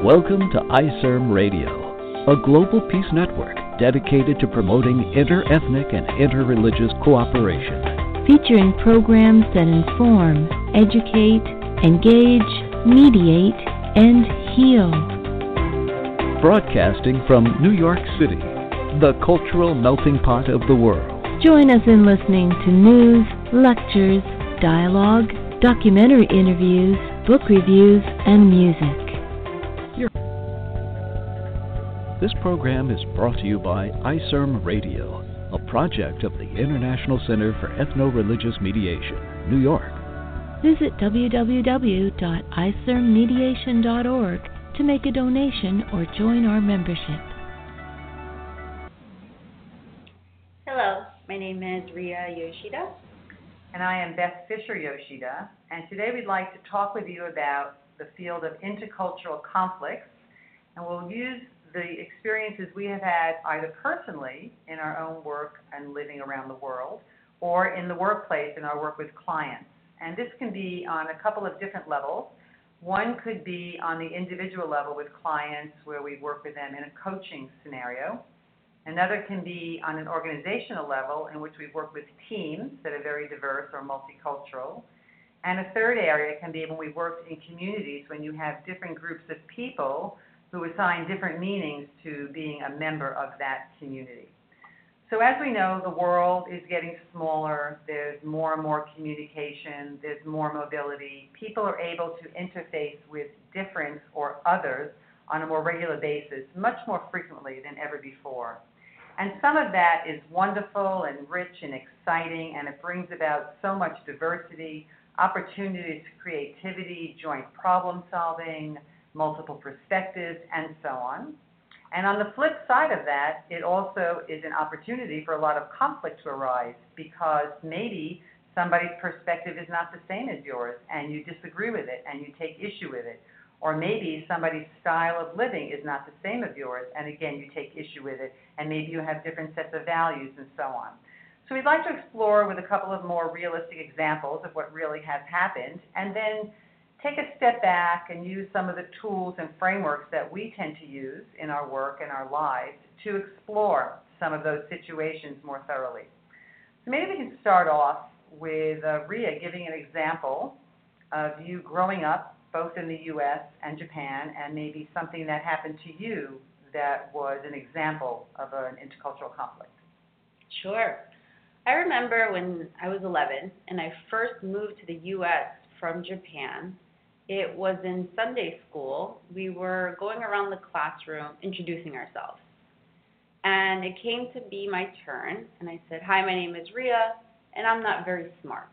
Welcome to ICERM Radio, a global peace network dedicated to promoting inter-ethnic and inter-religious cooperation. Featuring programs that inform, educate, engage, mediate, and heal. Broadcasting from New York City, the cultural melting pot of the world. Join us in listening to news, lectures, dialogue, documentary interviews, book reviews, and music. This program is brought to you by ICERM Radio, a project of the International Center for Ethno-Religious Mediation, New York. Visit www.icermmediation.org to make a donation or join our membership. Hello, my name is Ria Yoshida. And I am Beth Fisher Yoshida. And today we'd like to talk with you about the field of intercultural conflicts. And we'll use the experiences we have had either personally in our own work and living around the world, or in the workplace in our work with clients. And this can be on a couple of different levels. One could be on the individual level with clients where we work with them in a coaching scenario. Another can be on an organizational level in which we work with teams that are very diverse or multicultural. And a third area can be when we work in communities when you have different groups of people who assign different meanings to being a member of that community. So as we know, the world is getting smaller. There's more and more communication. There's more mobility. People are able to interface with different or others on a more regular basis, much more frequently than ever before. And some of that is wonderful and rich and exciting, and it brings about so much diversity, opportunities for creativity, joint problem solving, multiple perspectives, and so on. And on the flip side of that, it also is an opportunity for a lot of conflict to arise because maybe somebody's perspective is not the same as yours and you disagree with it and you take issue with it. Or maybe somebody's style of living is not the same as yours and again, you take issue with it and maybe you have different sets of values and so on. So we'd like to explore with a couple of more realistic examples of what really has happened and then take a step back and use some of the tools and frameworks that we tend to use in our work and our lives to explore some of those situations more thoroughly. So maybe we can start off with Ria giving an example of you growing up both in the U.S. and Japan and maybe something that happened to you that was an example of an intercultural conflict. Sure. I remember when I was 11 and I first moved to the U.S. from Japan. It was in Sunday school. We were going around the classroom introducing ourselves. And it came to be my turn, and I said, "Hi, my name is Ria, and I'm not very smart."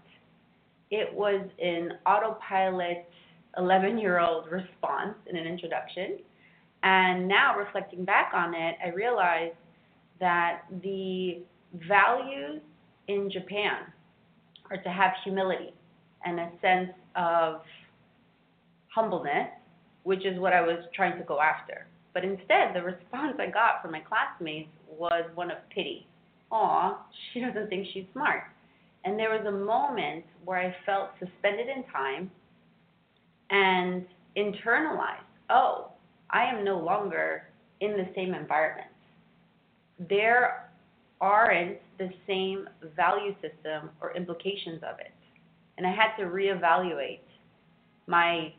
It was an autopilot 11-year-old response in an introduction. And now reflecting back on it, I realized that the values in Japan are to have humility and a sense of humbleness, which is what I was trying to go after. But instead, the response I got from my classmates was one of pity. Aw, she doesn't think she's smart. And there was a moment where I felt suspended in time and internalized, oh, I am no longer in the same environment. There aren't the same value system or implications of it. And I had to reevaluate my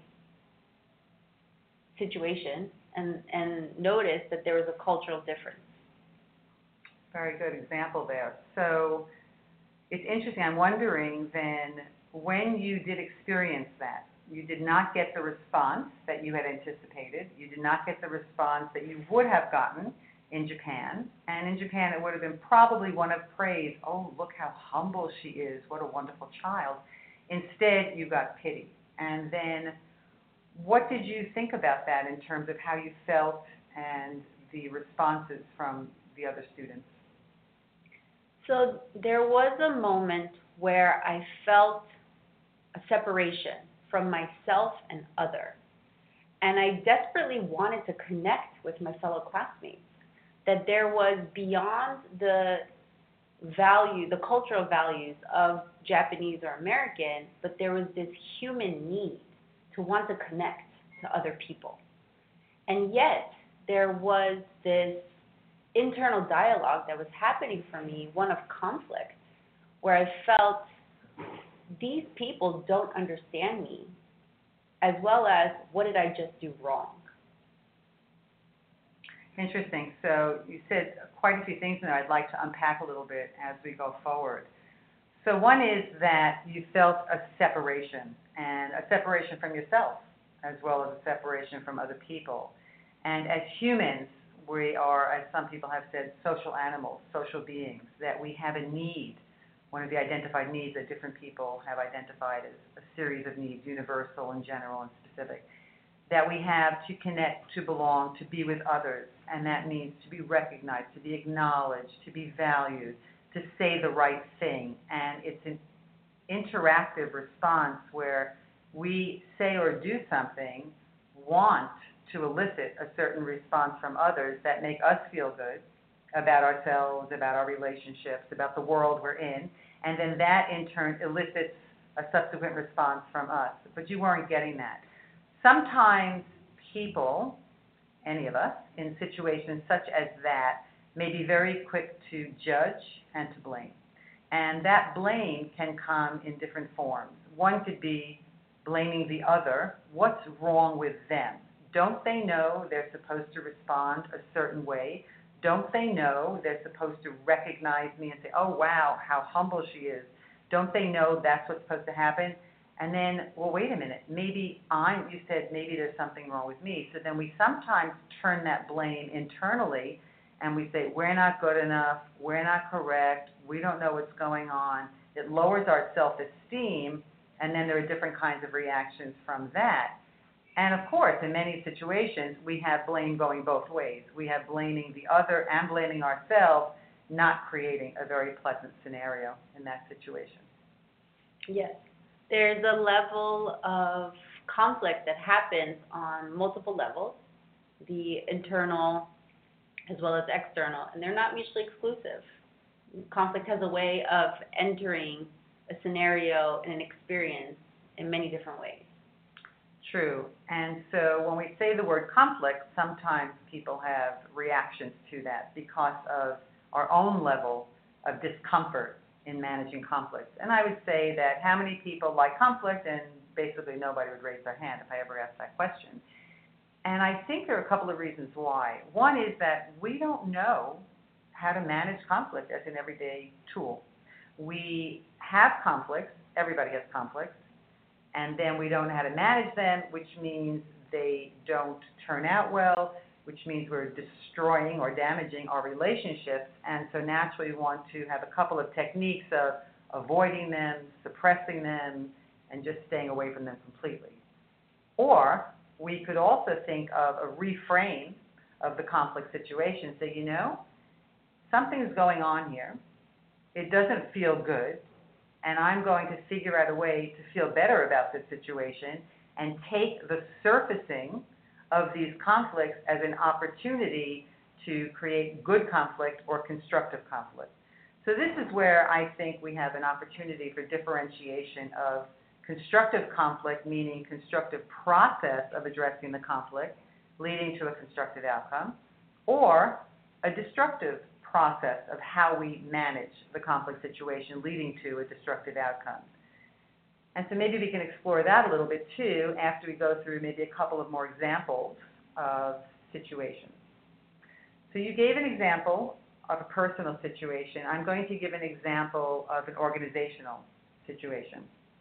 situation and notice that there was a cultural difference. Very good example there. So it's interesting. I'm wondering then when you did experience that, you did not get the response that you had anticipated. You did not get the response that you would have gotten in Japan. And in Japan, it would have been probably one of praise. Oh, look how humble she is. What a wonderful child. Instead, you got pity. And then what did you think about that in terms of how you felt and the responses from the other students? So there was a moment where I felt a separation from myself and other. And I desperately wanted to connect with my fellow classmates, that there was beyond the value, the cultural values of Japanese or American, but there was this human need to want to connect to other people. And yet, there was this internal dialogue that was happening for me, one of conflict, where I felt these people don't understand me, as well as what did I just do wrong? Interesting. So you said quite a few things there I'd like to unpack a little bit as we go forward. So one is that you felt a separation, and a separation from yourself, as well as a separation from other people. And as humans, we are, as some people have said, social animals, social beings, that we have a need. One of the identified needs that different people have identified as a series of needs, universal and general and specific, that we have to connect, to belong, to be with others. And that means to be recognized, to be acknowledged, to be valued, to say the right thing. And it's an interactive response where we say or do something, want to elicit a certain response from others that make us feel good about ourselves, about our relationships, about the world we're in, and then that in turn elicits a subsequent response from us. But you weren't getting that. Sometimes people, any of us, in situations such as that, may be very quick to judge and to blame. And that blame can come in different forms. One could be blaming the other. What's wrong with them? Don't they know they're supposed to respond a certain way? Don't they know they're supposed to recognize me and say, oh, wow, how humble she is? Don't they know that's what's supposed to happen? And then, well, wait a minute, you said maybe there's something wrong with me. So then we sometimes turn that blame internally and we say, we're not good enough, we're not correct, we don't know what's going on. It lowers our self-esteem, and then there are different kinds of reactions from that. And of course, in many situations, we have blame going both ways. We have blaming the other and blaming ourselves, not creating a very pleasant scenario in that situation. Yes. There's a level of conflict that happens on multiple levels, the internal as well as external, and they're not mutually exclusive. Conflict has a way of entering a scenario and an experience in many different ways. True. And so when we say the word conflict, sometimes people have reactions to that because of our own level of discomfort in managing conflict. And I would say that how many people like conflict, and basically nobody would raise their hand if I ever asked that question. And I think there are a couple of reasons why. One is that we don't know how to manage conflict as an everyday tool. We have conflicts, everybody has conflicts, and then we don't know how to manage them, which means they don't turn out well, which means we're destroying or damaging our relationships. And so naturally we want to have a couple of techniques of avoiding them, suppressing them, and just staying away from them completely. Or we could also think of a reframe of the conflict situation. Say, something's going on here. It doesn't feel good. And I'm going to figure out a way to feel better about this situation and take the surfacing of these conflicts as an opportunity to create good conflict or constructive conflict. So this is where I think we have an opportunity for differentiation of constructive conflict, meaning constructive process of addressing the conflict, leading to a constructive outcome, or a destructive process of how we manage the conflict situation, leading to a destructive outcome. And so maybe we can explore that a little bit too after we go through maybe a couple of more examples of situations. So you gave an example of a personal situation. I'm going to give an example of an organizational situation.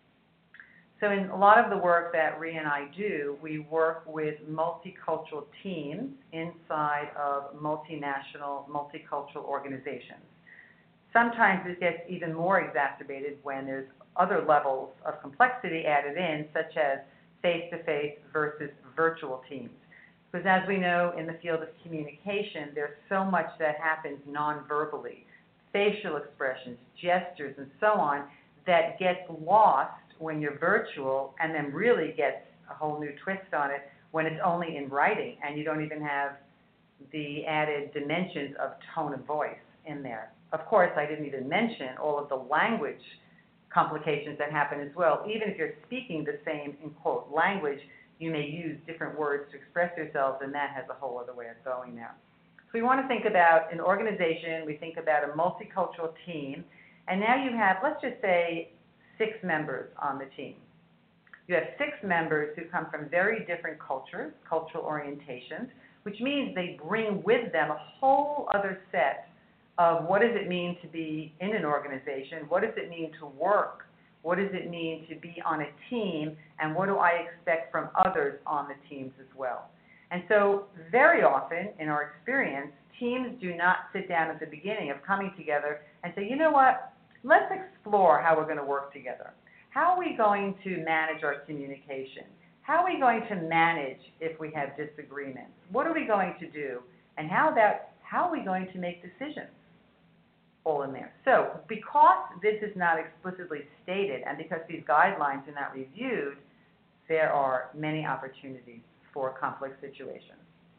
So in a lot of the work that Rhea and I do, we work with multicultural teams inside of multinational, multicultural organizations. Sometimes it gets even more exacerbated when there's other levels of complexity added in, such as face-to-face versus virtual teams. Because as we know in the field of communication, there's so much that happens non-verbally, facial expressions, gestures, and so on, that gets lost when you're virtual and then really gets a whole new twist on it when it's only in writing and you don't even have the added dimensions of tone of voice in there. Of course, I didn't even mention all of the language complications that happen as well. Even if you're speaking the same, in quote, language, you may use different words to express yourselves, and that has a whole other way of going now. So we want to think about an organization, we think about a multicultural team, and now you have, let's just say, 6 members on the team. You have 6 members who come from very different cultures, cultural orientations, which means they bring with them a whole other set of what does it mean to be in an organization, what does it mean to work, what does it mean to be on a team, and what do I expect from others on the teams as well. And so very often in our experience, teams do not sit down at the beginning of coming together and say, you know what, let's explore how we're going to work together. How are we going to manage our communication? How are we going to manage if we have disagreements? What are we going to do? And how are we going to make decisions? All in there. So because this is not explicitly stated and because these guidelines are not reviewed, there are many opportunities for conflict situations.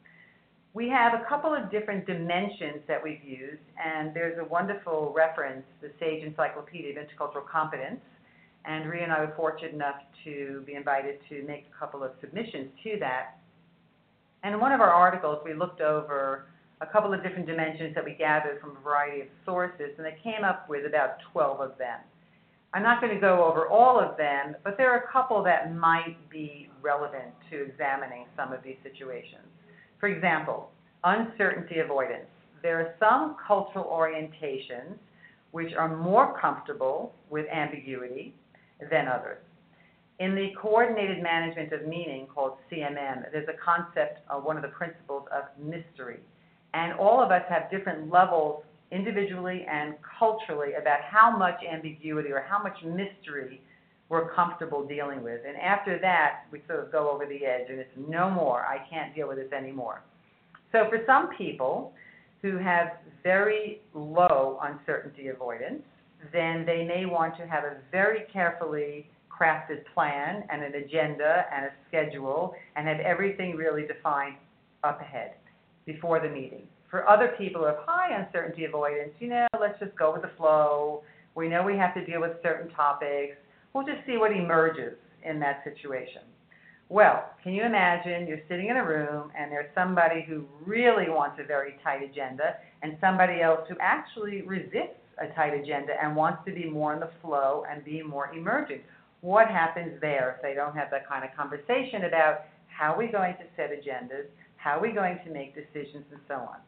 We have a couple of different dimensions that we've used, and there's a wonderful reference, the Sage Encyclopedia of Intercultural Competence, and Rhea and I were fortunate enough to be invited to make a couple of submissions to that. And in one of our articles, we looked over a couple of different dimensions that we gathered from a variety of sources, and they came up with about 12 of them. I'm not going to go over all of them, but there are a couple that might be relevant to examining some of these situations. For example, uncertainty avoidance. There are some cultural orientations which are more comfortable with ambiguity than others. In the Coordinated Management of Meaning, called CMM, there's a concept, one of the principles of mystery. And all of us have different levels individually and culturally about how much ambiguity or how much mystery we're comfortable dealing with. And after that, we sort of go over the edge and it's no more, I can't deal with this anymore. So for some people who have very low uncertainty avoidance, then they may want to have a very carefully crafted plan and an agenda and a schedule and have everything really defined up ahead before the meeting. For other people who have high uncertainty avoidance, let's just go with the flow. We know we have to deal with certain topics. We'll just see what emerges in that situation. Well, can you imagine you're sitting in a room and there's somebody who really wants a very tight agenda and somebody else who actually resists a tight agenda and wants to be more in the flow and be more emerging? What happens there if they don't have that kind of conversation about how are we going to set agendas, how are we going to make decisions, and so on?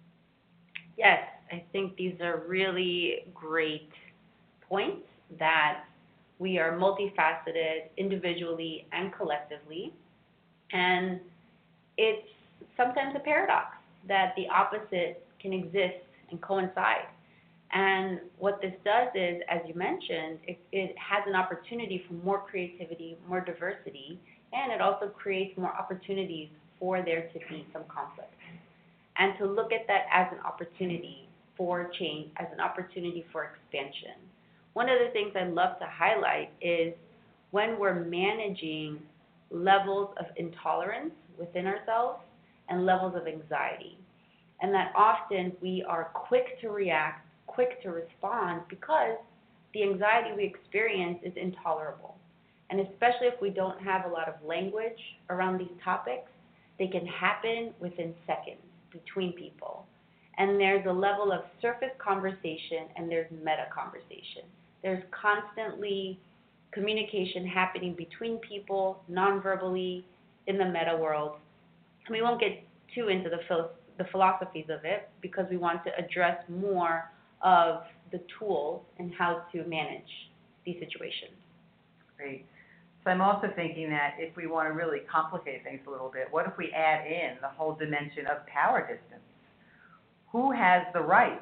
Yes, I think these are really great points that we are multifaceted individually and collectively. And it's sometimes a paradox that the opposite can exist and coincide. And what this does is, as you mentioned, it has an opportunity for more creativity, more diversity, and it also creates more opportunities for there to be some conflict. And to look at that as an opportunity for change, as an opportunity for expansion. One of the things I love to highlight is when we're managing levels of intolerance within ourselves and levels of anxiety. And that often we are quick to react, quick to respond because the anxiety we experience is intolerable. And especially if we don't have a lot of language around these topics, they can happen within seconds between people. And there's a level of surface conversation and there's meta conversation. There's constantly communication happening between people, non-verbally, in the meta world. And we won't get too into the philosophies of it because we want to address more of the tools and how to manage these situations. Great. So I'm also thinking that if we want to really complicate things a little bit, what if we add in the whole dimension of power distance? Who has the right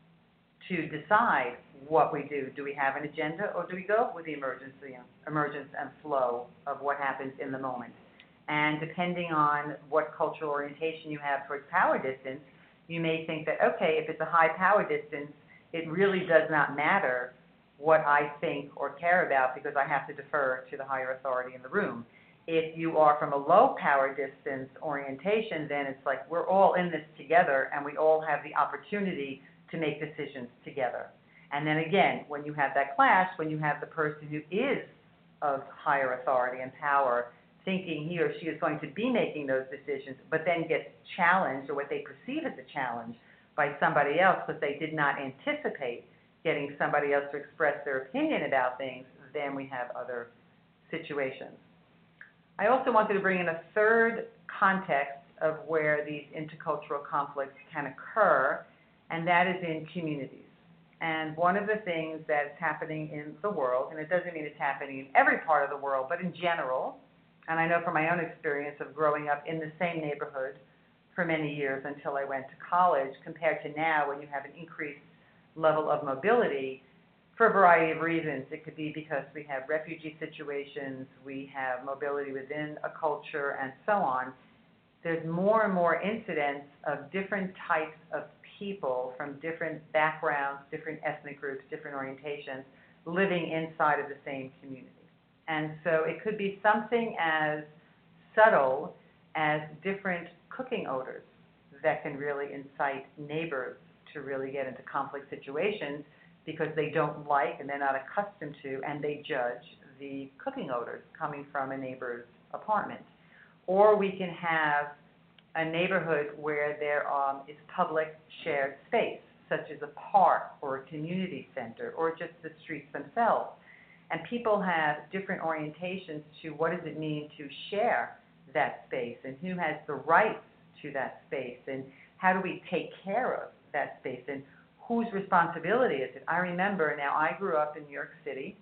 to decide what we do? Do we have an agenda or do we go with the emergence and flow of what happens in the moment? And depending on what cultural orientation you have towards power distance, you may think that, okay, if it's a high power distance, it really does not matter what I think or care about because I have to defer to the higher authority in the room. If you are from a low power distance orientation, then it's like we're all in this together and we all have the opportunity to make decisions together. And then again, when you have that clash, when you have the person who is of higher authority and power thinking he or she is going to be making those decisions, but then gets challenged, or what they perceive as a challenge, by somebody else because they did not anticipate getting somebody else to express their opinion about things, then we have other situations. I also wanted to bring in a third context of where these intercultural conflicts can occur, and that is in communities. And one of the things that's happening in the world, and it doesn't mean it's happening in every part of the world, but in general, and I know from my own experience of growing up in the same neighborhood for many years until I went to college, compared to now when you have an increased level of mobility for a variety of reasons. It could be because we have refugee situations, we have mobility within a culture, and so on. There's more and more incidents of different types of people from different backgrounds, different ethnic groups, different orientations, living inside of the same community. And so it could be something as subtle as different cooking odors that can really incite neighbors to really get into conflict situations because they don't like and they're not accustomed to, and they judge the cooking odors coming from a neighbor's apartment. Or we can have a neighborhood where there is public shared space, such as a park or a community center or just the streets themselves. And people have different orientations to what does it mean to share that space and who has the rights to that space and how do we take care of that space and whose responsibility is it. I remember now I grew up in New York City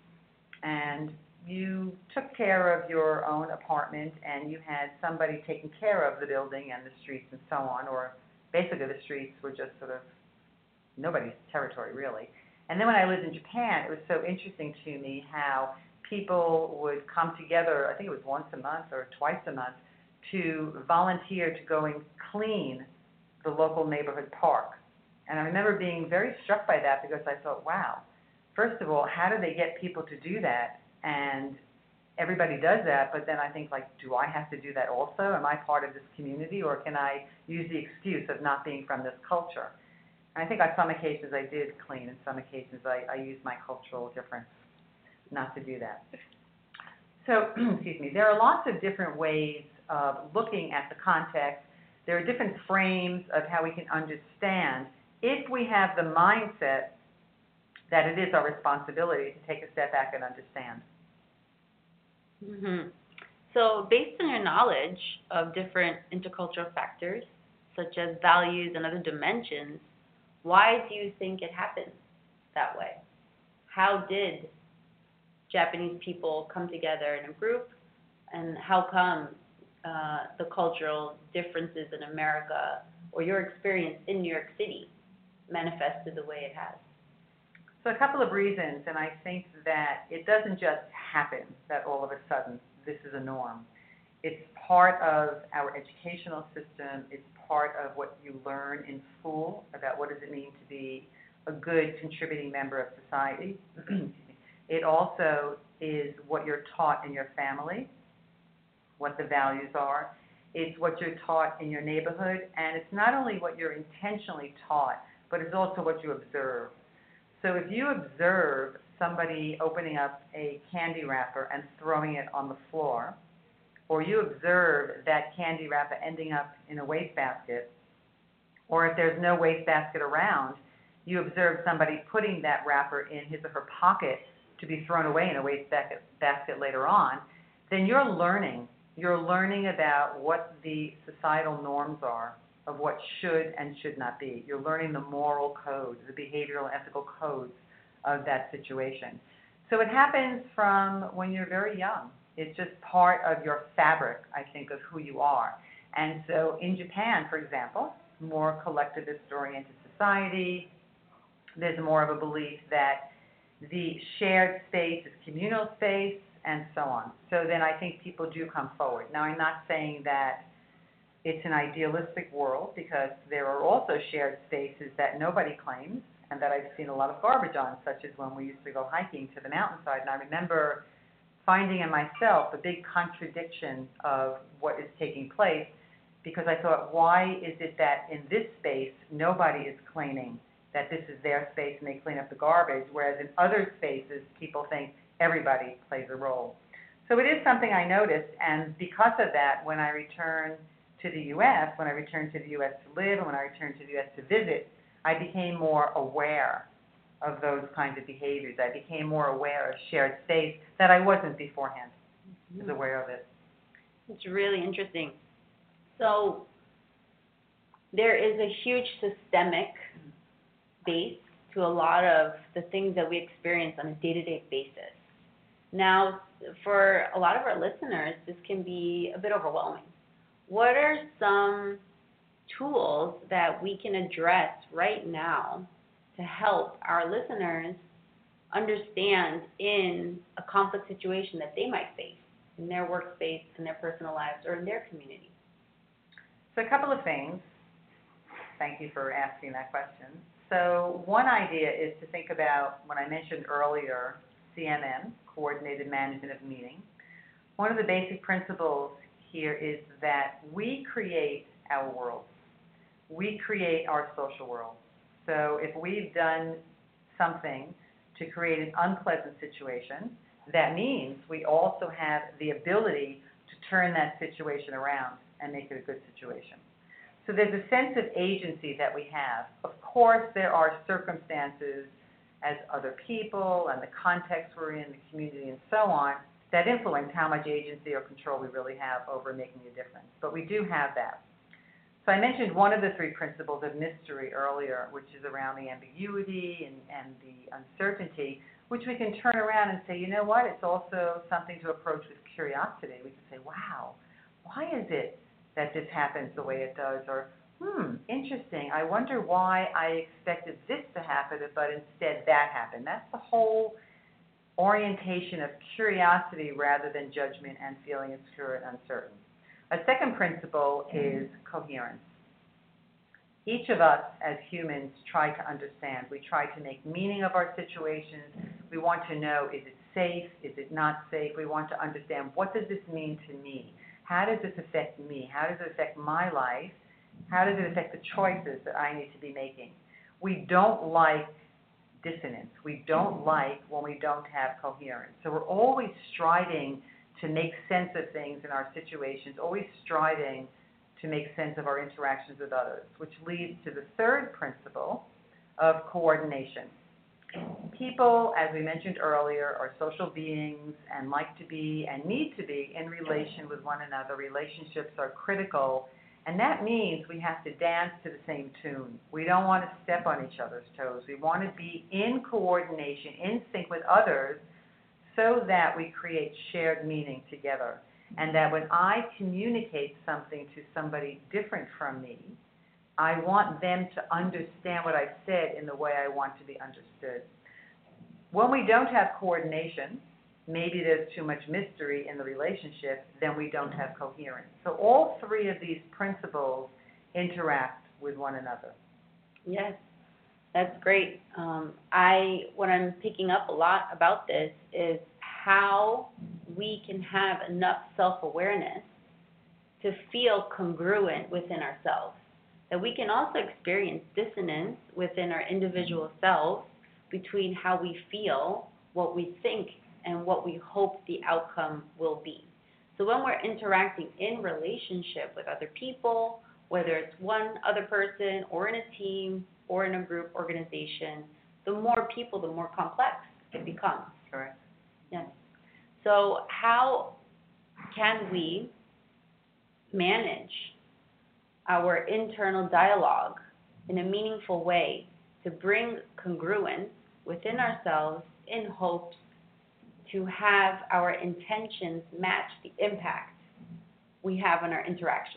and you took care of your own apartment and you had somebody taking care of the building and the streets and so on, or basically the streets were just sort of nobody's territory really. And then when I lived in Japan, it was so interesting to me how people would come together, I think it was once a month or twice a month, to volunteer to go and clean the local neighborhood park. And I remember being very struck by that because I thought, wow, first of all, how do they get people to do that? And everybody does that, but then I think, like, do I have to do that also? Am I part of this community, or can I use the excuse of not being from this culture? And I think on some occasions I did clean, and some occasions I used my cultural difference not to do that. So, excuse me, there are lots of different ways of looking at the context. There are different frames of how we can understand if we have the mindset that it is our responsibility to take a step back and understand. Mm-hmm. So based on your knowledge of different intercultural factors, such as values and other dimensions, why do you think it happens that way? How did Japanese people come together in a group, and how come the cultural differences in America, or your experience in New York City, manifested the way it has? So a couple of reasons, and I think that it doesn't just happen that all of a sudden this is a norm. It's part of our educational system. It's part of what you learn in school about what does it mean to be a good contributing member of society. It also is what you're taught in your family, what the values are. It's what you're taught in your neighborhood, and it's not only what you're intentionally taught, but it's also what you observe. So if you observe somebody opening up a candy wrapper and throwing it on the floor, or you observe that candy wrapper ending up in a wastebasket, or if there's no wastebasket around, you observe somebody putting that wrapper in his or her pocket to be thrown away in a wastebasket later on, then you're learning. You're learning about what the societal norms are of what should and should not be. You're learning the moral codes, the behavioral and ethical codes of that situation. So it happens from when you're very young. It's just part of your fabric, I think, of who you are. And so in Japan, for example, more collectivist-oriented society, there's more of a belief that the shared space is communal space, and so on. So then I think people do come forward. Now, I'm not saying that it's an idealistic world, because there are also shared spaces that nobody claims and that I've seen a lot of garbage on, such as when we used to go hiking to the mountainside. And I remember finding in myself a big contradiction of what is taking place, because I thought, why is it that in this space nobody is claiming that this is their space and they clean up the garbage, whereas in other spaces people think everybody plays a role. So it is something I noticed, and because of that, when I returned to the U.S., when I returned to the U.S. to live, and when I returned to the U.S. to visit, I became more aware of those kinds of behaviors. I became more aware of shared space that I wasn't beforehand. I was aware of it. It's really interesting. So there is a huge systemic base to a lot of the things that we experience on a day-to-day basis. Now, for a lot of our listeners, this can be a bit overwhelming. What are some tools that we can address right now to help our listeners understand in a conflict situation that they might face in their workspace, in their personal lives, or in their community? So a couple of things. Thank you for asking that question. So one idea is to think about, when I mentioned earlier, CMM, Coordinated Management of Meaning. One of the basic principles here is that we create our world. We create our social world. So if we've done something to create an unpleasant situation, that means we also have the ability to turn that situation around and make it a good situation. So there's a sense of agency that we have. Of course, there are circumstances as other people and the context we're in, the community, and so on, that influence how much agency or control we really have over making a difference. But we do have that. So I mentioned one of the three principles of mystery earlier, which is around the ambiguity and the uncertainty, which we can turn around and say, you know what, it's also something to approach with curiosity. We can say, wow, why is it that this happens the way it does? Or, interesting, I wonder why I expected this to happen, but instead that happened. That's the whole orientation of curiosity rather than judgment and feeling insecure and uncertain. A second principle is coherence. Each of us as humans try to understand. We try to make meaning of our situations. We want to know, is it safe? Is it not safe? We want to understand, what does this mean to me? How does this affect me? How does it affect my life? How does it affect the choices that I need to be making? We don't like dissonance. We don't like when we don't have coherence. So we're always striving to make sense of things in our situations, always striving to make sense of our interactions with others, which leads to the third principle of coordination. People, as we mentioned earlier, are social beings and like to be and need to be in relation with one another. Relationships are critical, and that means we have to dance to the same tune. We don't want to step on each other's toes. We want to be in coordination, in sync with others, so that we create shared meaning together. And that when I communicate something to somebody different from me, I want them to understand what I said in the way I want to be understood. When we don't have coordination, maybe there's too much mystery in the relationship, then we don't have coherence. So all three of these principles interact with one another. Yes, that's great. What I'm picking up a lot about this is how we can have enough self-awareness to feel congruent within ourselves. That we can also experience dissonance within our individual selves between how we feel, what we think, and what we hope the outcome will be. So when we're interacting in relationship with other people, whether it's one other person or in a team or in a group organization, the more people, the more complex it becomes. Correct. Yes. So how can we manage our internal dialogue in a meaningful way to bring congruence within ourselves in hopes to have our intentions match the impact we have on our interactions?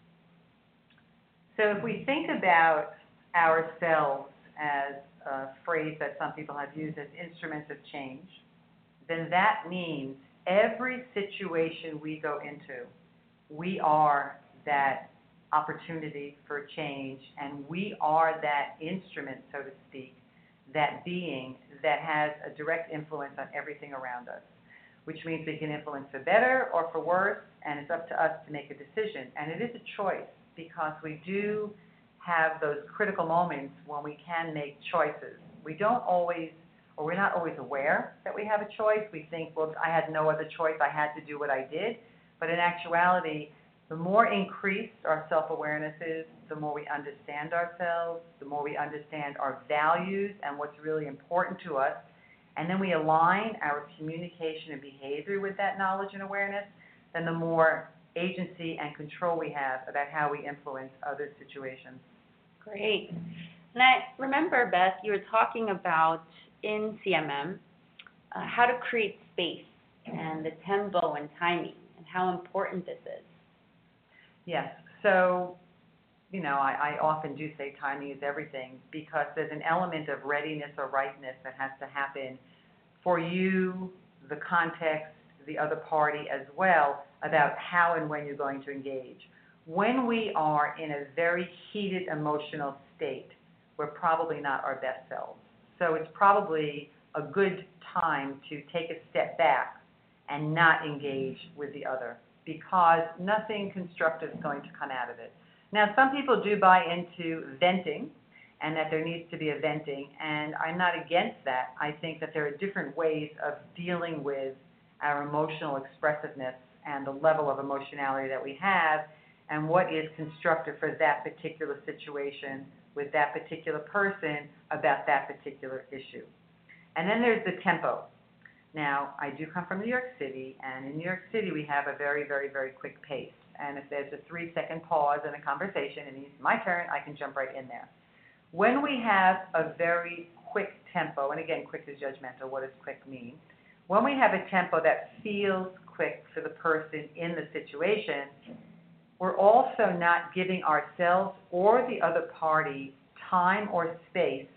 So if we think about ourselves as a phrase that some people have used as instruments of change, then that means every situation we go into, we are that opportunity for change, and we are that instrument, so to speak, that being that has a direct influence on everything around us, which means we can influence for better or for worse, and it's up to us to make a decision. And it is a choice, because we do have those critical moments when we can make choices. We don't always or we're not always aware that we have a choice. We think, well, I had no other choice, I had to do what I did. But in actuality, the more increased our self-awareness is, the more we understand ourselves, the more we understand our values and what's really important to us, and then we align our communication and behavior with that knowledge and awareness, then the more agency and control we have about how we influence other situations. Great. And I remember, Beth, you were talking about in CMM how to create space and the tempo and timing and how important this is. Yes. So, I often do say timing is everything, because there's an element of readiness or ripeness that has to happen for you, the context, the other party as well, about how and when you're going to engage. When we are in a very heated emotional state, we're probably not our best selves. So it's probably a good time to take a step back and not engage with the other, because nothing constructive is going to come out of it. Now, some people do buy into venting and that there needs to be a venting, and I'm not against that. I think that there are different ways of dealing with our emotional expressiveness and the level of emotionality that we have, and what is constructive for that particular situation with that particular person about that particular issue. And then there's the tempo. Now, I do come from New York City, and in New York City we have a very, very, very quick pace. And if there's a 3-second pause in a conversation and it's my turn, I can jump right in there. When we have a very quick tempo, and again, quick is judgmental, what does quick mean? When we have a tempo that feels quick for the person in the situation, we're also not giving ourselves or the other party time or space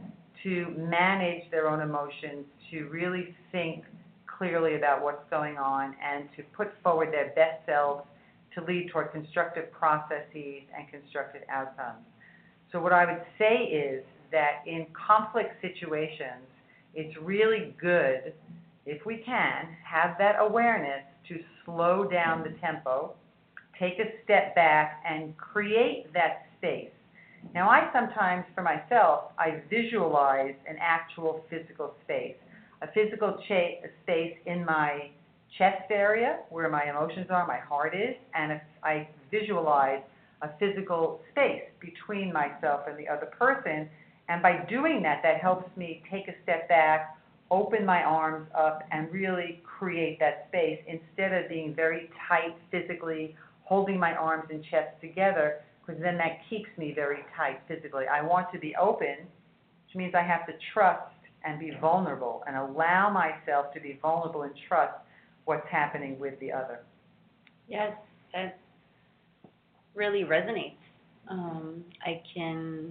to manage their own emotions, to really think clearly about what's going on, and to put forward their best selves to lead toward constructive processes and constructive outcomes. So what I would say is that in conflict situations, it's really good, if we can, have that awareness to slow down the tempo, take a step back, and create that space. Now, I sometimes, for myself, I visualize an actual physical space, a physical space in my chest area where my emotions are, my heart is, and if I visualize a physical space between myself and the other person, and by doing that, that helps me take a step back, open my arms up, and really create that space instead of being very tight physically, holding my arms and chest together, because then that keeps me very tight physically. I want to be open, which means I have to trust and be vulnerable and allow myself to be vulnerable and trust what's happening with the other. Yes, that really resonates. I can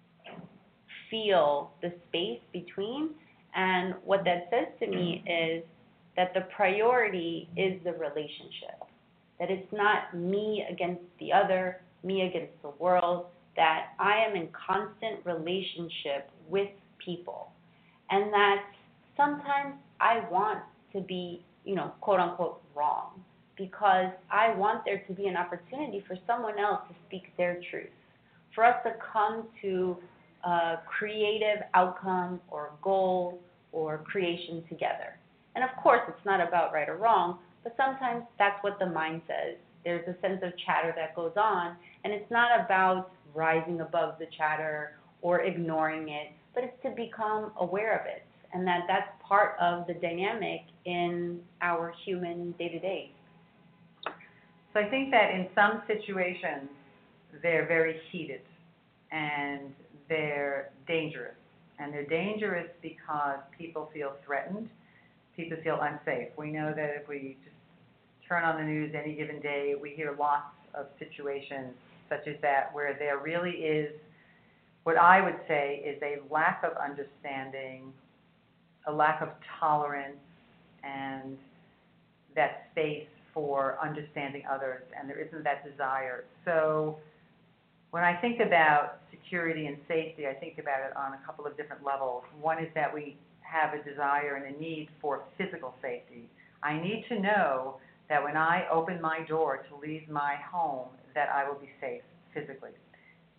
feel the space between, and what that says to me is that the priority is the relationship, that it's not me against the other, me against the world, that I am in constant relationship with people, and that sometimes I want to be, quote unquote, wrong, because I want there to be an opportunity for someone else to speak their truth, for us to come to a creative outcome or goal or creation together. And of course, it's not about right or wrong, but sometimes that's what the mind says. There's a sense of chatter that goes on, and it's not about rising above the chatter or ignoring it, but it's to become aware of it, and that's part of the dynamic in our human day-to-day. So I think that in some situations, they're very heated and they're dangerous. And they're dangerous because people feel threatened, people feel unsafe. We know that if we just turn on the news any given day, we hear lots of situations such as that where there really is, what I would say is a lack of understanding, a lack of tolerance, and that space for understanding others, and there isn't that desire. So when I think about security and safety, I think about it on a couple of different levels. One is that we have a desire and a need for physical safety. I need to know that when I open my door to leave my home, that I will be safe physically.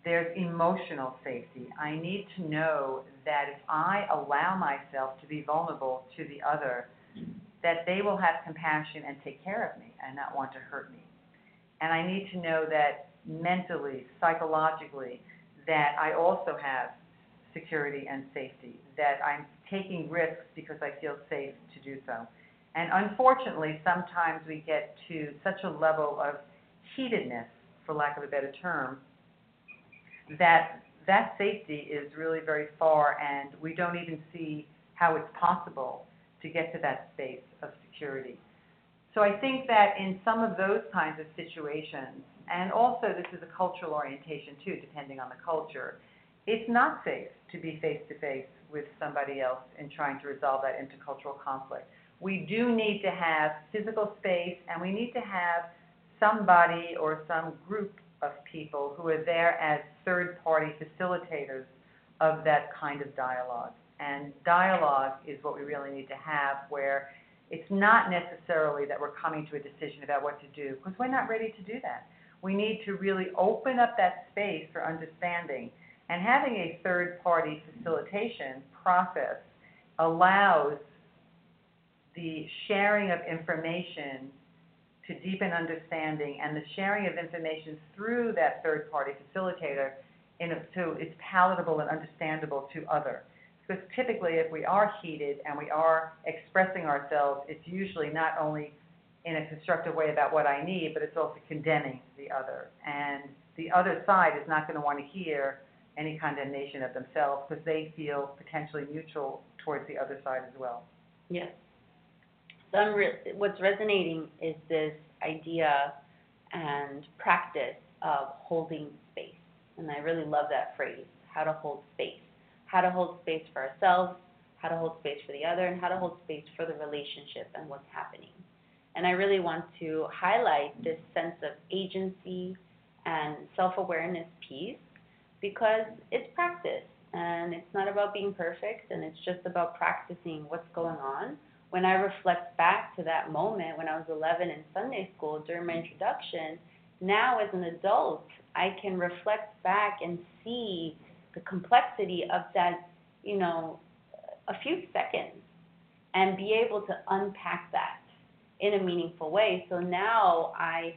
There's emotional safety. I need to know that if I allow myself to be vulnerable to the other, that they will have compassion and take care of me and not want to hurt me. And I need to know that mentally, psychologically, that I also have security and safety, that I'm taking risks because I feel safe to do so. And unfortunately, sometimes we get to such a level of heatedness, for lack of a better term, that safety is really very far, and we don't even see how it's possible to get to that space of security. So I think that in some of those kinds of situations, and also this is a cultural orientation too, depending on the culture, it's not safe to be face-to-face with somebody else in trying to resolve that intercultural conflict. We do need to have physical space, and we need to have somebody or some group of people who are there as third-party facilitators of that kind of dialogue. And dialogue is what we really need to have, where it's not necessarily that we're coming to a decision about what to do, because we're not ready to do that. We need to really open up that space for understanding. And having a third-party facilitation process allows the sharing of information to deepen understanding, and the sharing of information through that third-party facilitator so it's palatable and understandable to others. Because typically if we are heated and we are expressing ourselves, it's usually not only in a constructive way about what I need, but it's also condemning the other. And the other side is not going to want to hear any condemnation of themselves because they feel potentially neutral towards the other side as well. Yes. So what's resonating is this idea and practice of holding space. And I really love that phrase, how to hold space. How to hold space for ourselves, how to hold space for the other, and how to hold space for the relationship and what's happening. And I really want to highlight this sense of agency and self-awareness piece because it's practice, and it's not about being perfect, and it's just about practicing what's going on. When I reflect back to that moment when I was 11 in Sunday school during my introduction, now as an adult, I can reflect back and see the complexity of that, a few seconds, and be able to unpack that in a meaningful way. So now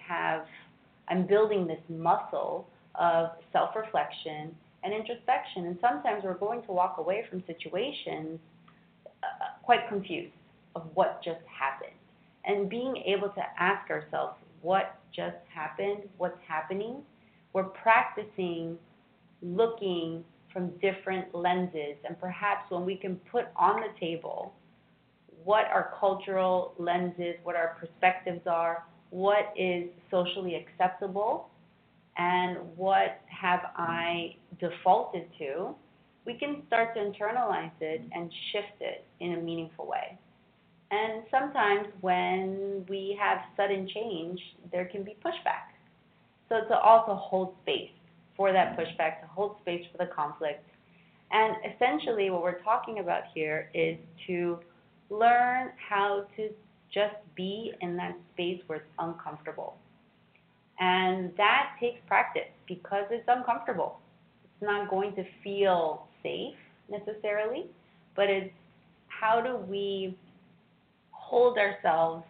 I'm building this muscle of self-reflection and introspection. And sometimes we're going to walk away from situations quite confused of what just happened. And being able to ask ourselves, what just happened? What's happening? We're practicing looking from different lenses, and perhaps when we can put on the table what our cultural lenses, what our perspectives are, what is socially acceptable, and what have I defaulted to, we can start to internalize it and shift it in a meaningful way. And sometimes when we have sudden change, there can be pushback. So to also hold space for that pushback, to hold space for the conflict. And essentially what we're talking about here is to learn how to just be in that space where it's uncomfortable. And that takes practice because it's uncomfortable. It's not going to feel safe necessarily, but it's how do we hold ourselves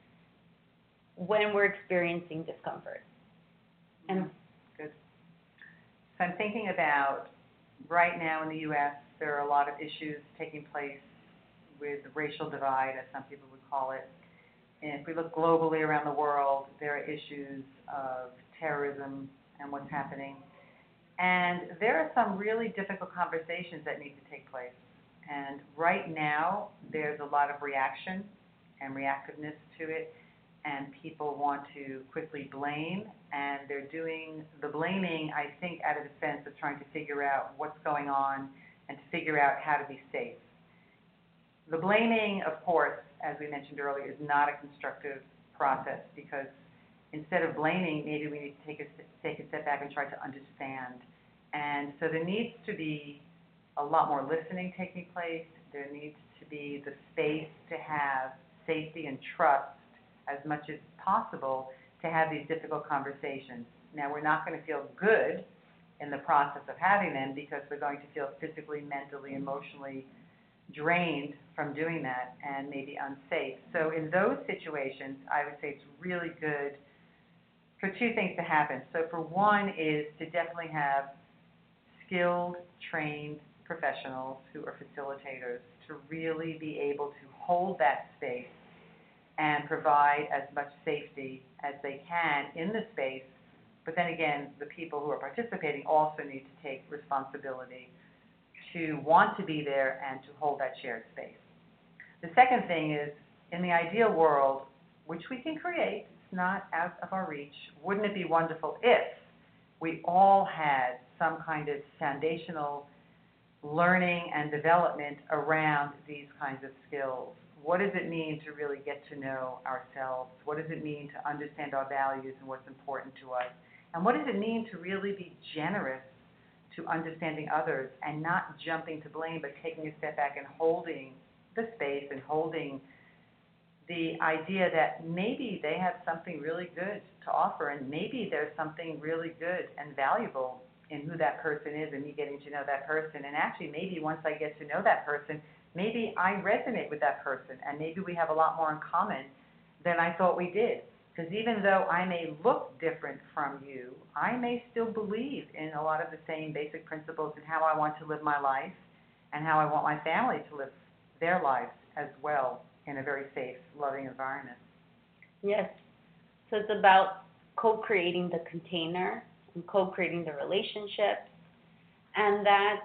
when we're experiencing discomfort. And good. So I'm thinking about right now in the U.S., there are a lot of issues taking place with the racial divide, as some people would call it. And if we look globally around the world, there are issues of terrorism and what's happening. And there are some really difficult conversations that need to take place. And right now, there's a lot of reaction and reactiveness to it. And people want to quickly blame, and they're doing the blaming, I think, out of the sense of trying to figure out what's going on and to figure out how to be safe. The blaming, of course, as we mentioned earlier, is not a constructive process because instead of blaming, maybe we need to take a step back and try to understand. And so there needs to be a lot more listening taking place. There needs to be the space to have safety and trust as much as possible to have these difficult conversations. Now, we're not going to feel good in the process of having them because we're going to feel physically, mentally, emotionally drained from doing that and maybe unsafe. So in those situations, I would say it's really good for two things to happen. So for one is to definitely have skilled, trained professionals who are facilitators to really be able to hold that space and provide as much safety as they can in the space. But then again, the people who are participating also need to take responsibility to want to be there and to hold that shared space. The second thing is, in the ideal world, which we can create, it's not out of our reach, wouldn't it be wonderful if we all had some kind of foundational learning and development around these kinds of skills? What does it mean to really get to know ourselves? What does it mean to understand our values and what's important to us? And what does it mean to really be generous to understanding others and not jumping to blame, but taking a step back and holding the space and holding the idea that maybe they have something really good to offer and maybe there's something really good and valuable in who that person is and me getting to know that person. And actually, maybe once I get to know that person, maybe I resonate with that person and maybe we have a lot more in common than I thought we did. Because even though I may look different from you, I may still believe in a lot of the same basic principles in how I want to live my life and how I want my family to live their lives as well in a very safe, loving environment. Yes. So it's about co-creating the container and co-creating the relationships, and that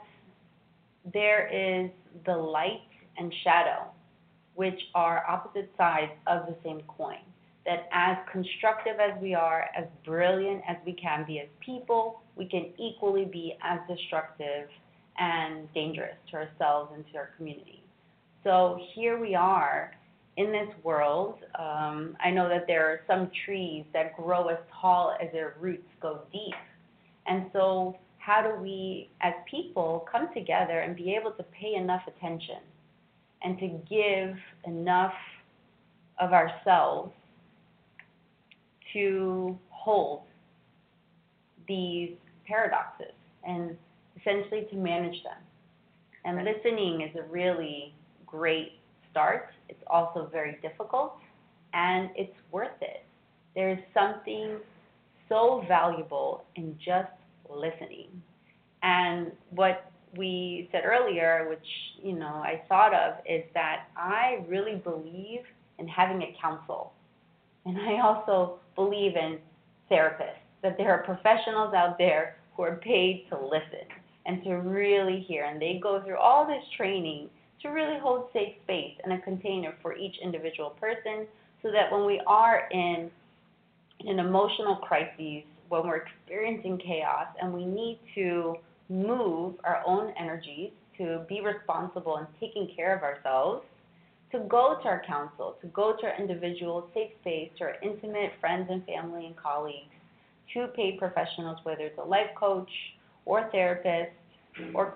there is the light and shadow, which are opposite sides of the same coin. That as constructive as we are, as brilliant as we can be as people, we can equally be as destructive and dangerous to ourselves and to our community. So here we are in this world. I know that there are some trees that grow as tall as their roots go deep. And so how do we, as people, come together and be able to pay enough attention and to give enough of ourselves to hold these paradoxes and essentially to manage them. And listening is a really great start. It's also very difficult, and it's worth it. There is something so valuable in just listening. And what we said earlier, which I thought of, is that I really believe in having a council. And I also believe in therapists, that there are professionals out there who are paid to listen and to really hear. And they go through all this training to really hold safe space and a container for each individual person so that when we are in an emotional crisis, when we're experiencing chaos and we need to move our own energies to be responsible and taking care of ourselves, to go to our counsel, to go to our individual safe space, to our intimate friends and family and colleagues, to paid professionals, whether it's a life coach or therapist, or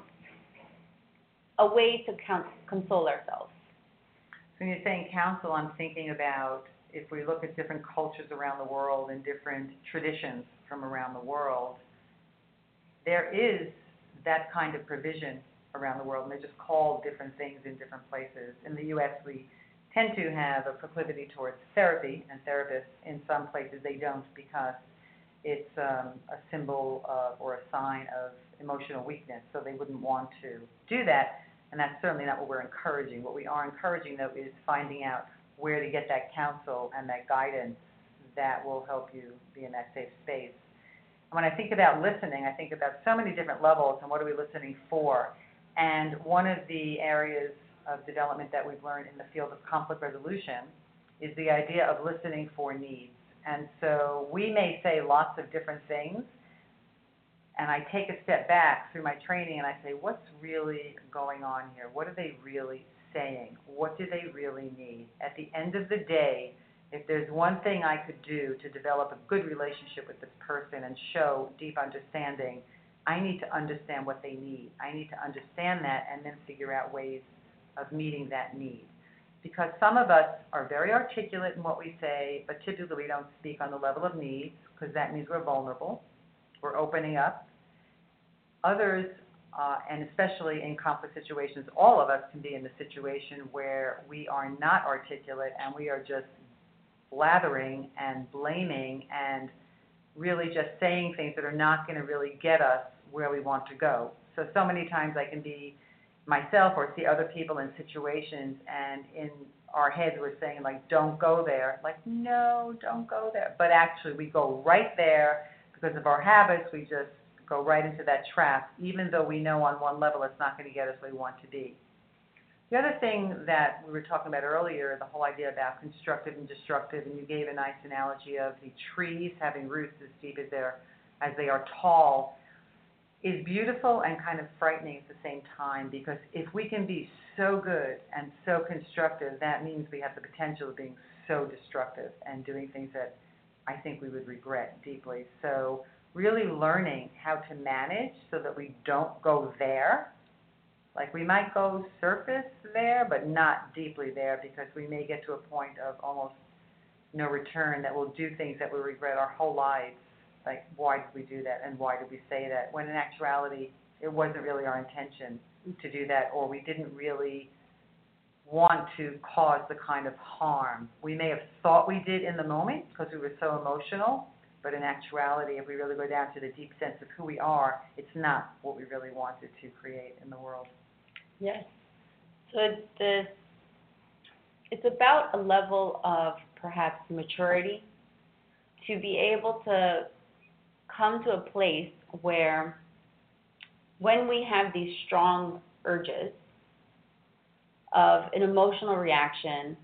a way to console ourselves. When you're saying counsel, I'm thinking about if we look at different cultures around the world and different traditions from around the world, there is that kind of provision around the world, and they're just called different things in different places. In the U.S., we tend to have a proclivity towards therapy and therapists. In some places, they don't because it's a symbol of, or a sign of emotional weakness, so they wouldn't want to do that, and that's certainly not what we're encouraging. What we are encouraging, though, is finding out where to get that counsel and that guidance that will help you be in that safe space. And when I think about listening, I think about so many different levels and what are we listening for. And one of the areas of development that we've learned in the field of conflict resolution is the idea of listening for needs. And so we may say lots of different things, and I take a step back through my training and I say, what's really going on here? What are they really saying? What do they really need? At the end of the day, if there's one thing I could do to develop a good relationship with this person and show deep understanding, I need to understand what they need. I need to understand that and then figure out ways of meeting that need. Because some of us are very articulate in what we say, but typically we don't speak on the level of needs because that means we're vulnerable. We're opening up. Others, and especially in conflict situations, all of us can be in the situation where we are not articulate and we are just blathering and blaming and really just saying things that are not going to really get us where we want to go. So many times I can be myself or see other people in situations, and in our heads we're saying, like, don't go there. Like, no, don't go there. But actually we go right there because of our habits. We just go right into that trap, even though we know on one level it's not going to get us where we want to be. The other thing that we were talking about earlier, the whole idea about constructive and destructive, and you gave a nice analogy of the trees having roots as deep as they are tall, is beautiful and kind of frightening at the same time, because if we can be so good and so constructive, that means we have the potential of being so destructive and doing things that I think we would regret deeply. So really learning how to manage so that we don't go there. Like, we might go surface there, but not deeply there, because we may get to a point of almost no return that we'll do things that we regret our whole lives. Like, why did we do that, and why did we say that? When in actuality, it wasn't really our intention to do that, or we didn't really want to cause the kind of harm. We may have thought we did in the moment because we were so emotional, but in actuality, if we really go down to the deep sense of who we are, it's not what we really wanted to create in the world. Yes. So it's about a level of perhaps maturity to be able to come to a place where when we have these strong urges of an emotional reaction,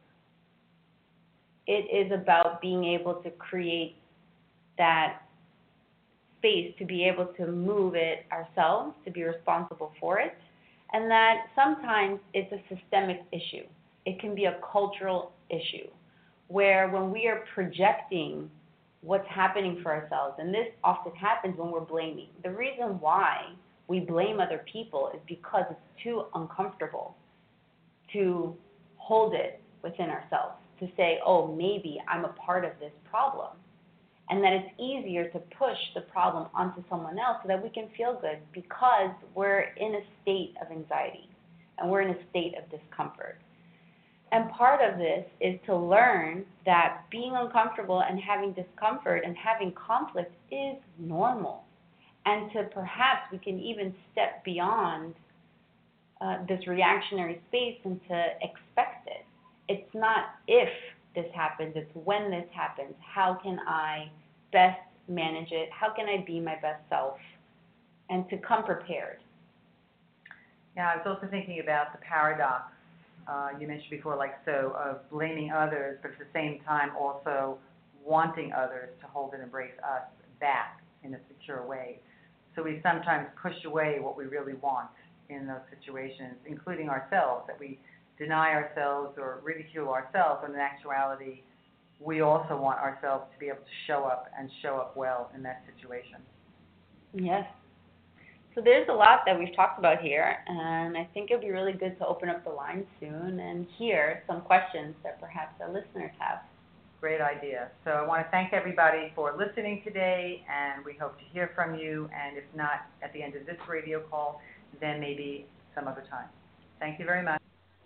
it is about being able to create that space to be able to move it ourselves, to be responsible for it, and that sometimes it's a systemic issue. It can be a cultural issue where when we are projecting what's happening for ourselves, and this often happens when we're blaming. The reason why we blame other people is because it's too uncomfortable to hold it within ourselves, to say, oh, maybe I'm a part of this problem. And that it's easier to push the problem onto someone else so that we can feel good, because we're in a state of anxiety and we're in a state of discomfort. And part of this is to learn that being uncomfortable and having discomfort and having conflict is normal. And to perhaps we can even step beyond this reactionary space and to expect it. It's not if this happens, it's when this happens. How can I best manage it? How can I be my best self? And to come prepared. Yeah, I was also thinking about the paradox you mentioned before, of blaming others, but at the same time also wanting others to hold and embrace us back in a secure way. So we sometimes push away what we really want in those situations, including ourselves, that we deny ourselves or ridicule ourselves, when in actuality we also want ourselves to be able to show up well in that situation. Yes. So there's a lot that we've talked about here, and I think it'll be really good to open up the line soon and hear some questions that perhaps our listeners have. Great idea. So I want to thank everybody for listening today, and we hope to hear from you, and if not at the end of this radio call, then maybe some other time. Thank you very much.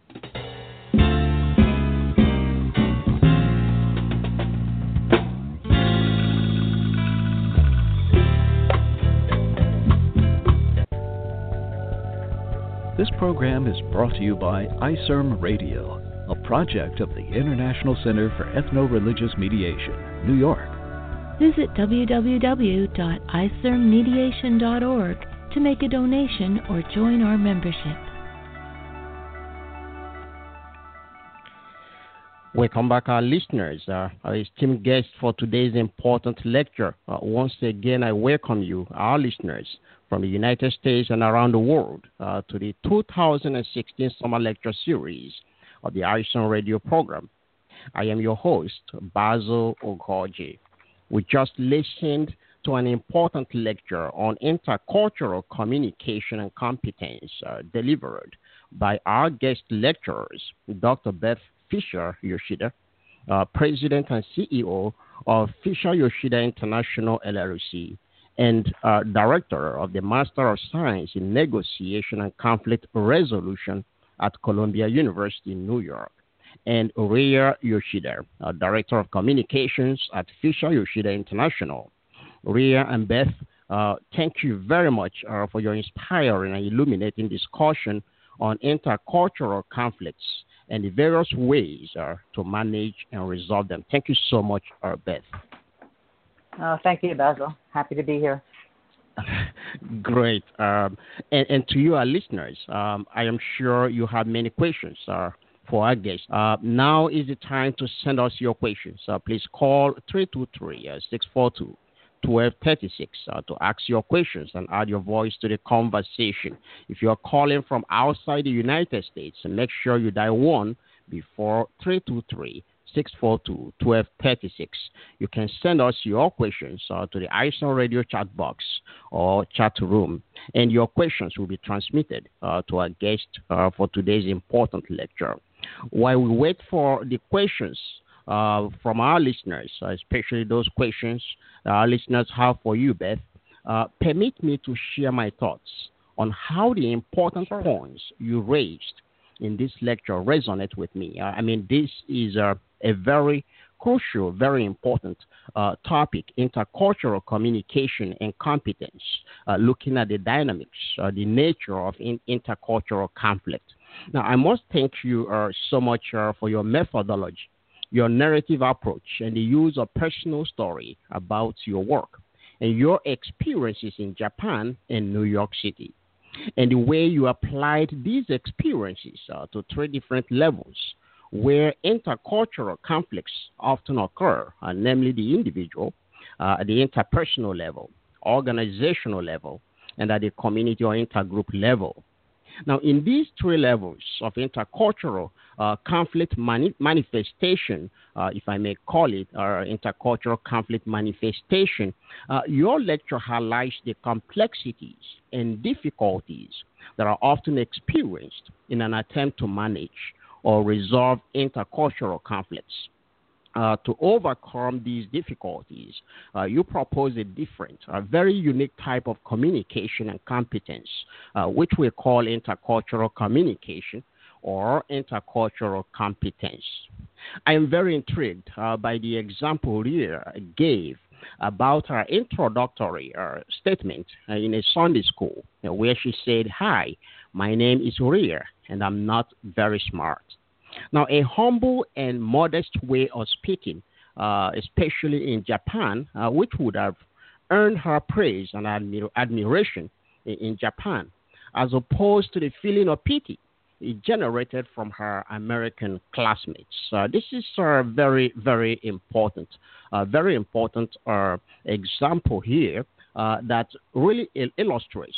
This program is brought to you by ISERM Radio, a project of the International Center for Ethno-Religious Mediation, New York. Visit www.isermmediation.org to make a donation or join our membership. Welcome back, our listeners. Our esteemed guest for today's important lecture. Once again, I welcome you, our listeners, from the United States and around the world, to the 2016 Summer Lecture Series of the ISERM Radio program. I am your host, Basil Ogoji. We just listened to an important lecture on intercultural communication and competence delivered by our guest lecturers, Dr. Beth Fisher Yoshida, President and CEO of Fisher Yoshida International LLC, and Director of the Master of Science in Negotiation and Conflict Resolution at Columbia University in New York, and Uriya Yoshida, Director of Communications at Fisher Yoshida International. Uriya and Beth, thank you very much for your inspiring and illuminating discussion on intercultural conflicts and the various ways to manage and resolve them. Thank you so much, Beth. Thank you, Basil. Happy to be here. Great. And to you, our listeners, I am sure you have many questions for our guests. Now is the time to send us your questions. Please call 323-642-1236 to ask your questions and add your voice to the conversation. If you are calling from outside the United States, make sure you dial 1 before 323-642-1236. You can send us your questions to the ISON radio chat box or chat room, and your questions will be transmitted to our guest for today's important lecture. While we wait for the questions from our listeners, especially those questions our listeners have for you, Beth, permit me to share my thoughts on how the important points you raised in this lecture resonate with me. This is a very crucial, very important topic, intercultural communication and competence, looking at the dynamics, the nature of intercultural conflict. Now, I must thank you so much for your methodology, your narrative approach, and the use of personal story about your work and your experiences in Japan and New York City, and the way you applied these experiences to 3 different levels where intercultural conflicts often occur, namely the individual, at the interpersonal level, organizational level, and at the community or intergroup level. Now, in these 3 levels of intercultural conflict manifestation, if I may call it, or intercultural conflict manifestation, your lecture highlights the complexities and difficulties that are often experienced in an attempt to manage or resolve intercultural conflicts. To overcome these difficulties, you propose a different, a very unique type of communication and competence, which we call intercultural communication or intercultural competence. I am very intrigued by the example Uriya gave about her introductory statement in a Sunday school, where she said, "Hi, my name is Uriya, and I'm not very smart." Now, a humble and modest way of speaking, especially in Japan, which would have earned her praise and admiration in Japan, as opposed to the feeling of pity it generated from her American classmates. This is a very, very important example here that really illustrates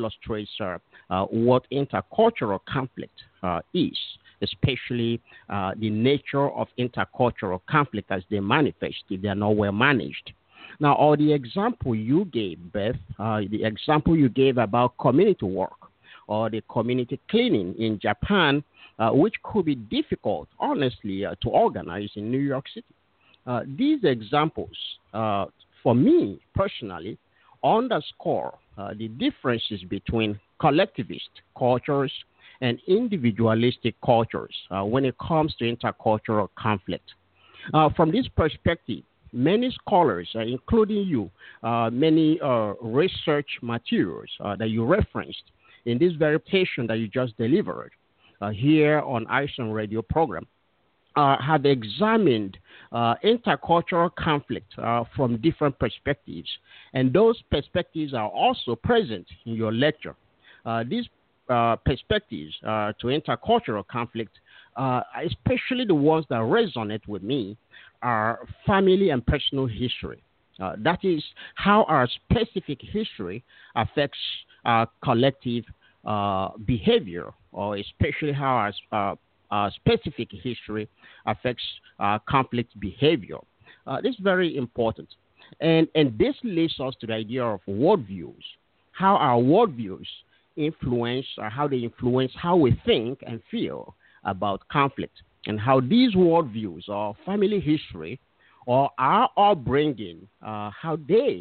what intercultural conflict is, especially the nature of intercultural conflict as they manifest if they are not well managed. Now, or the example you gave, Beth, the example you gave about community work or the community cleaning in Japan, which could be difficult, honestly, to organize in New York City. These examples, for me personally, underscore the differences between collectivist cultures and individualistic cultures when it comes to intercultural conflict. From this perspective, many scholars, including you, many research materials that you referenced in this very presentation that you just delivered here on ISON radio program, have examined intercultural conflict from different perspectives, and those perspectives are also present in your lecture. These perspectives to intercultural conflict, especially the ones that resonate with me, are family and personal history. That is how our specific history affects our collective behavior, or especially how our specific history affects conflict behavior. This is very important. And this leads us to the idea of worldviews, how our worldviews influence, or how they influence how we think and feel about conflict, and how these worldviews or family history or our upbringing, how they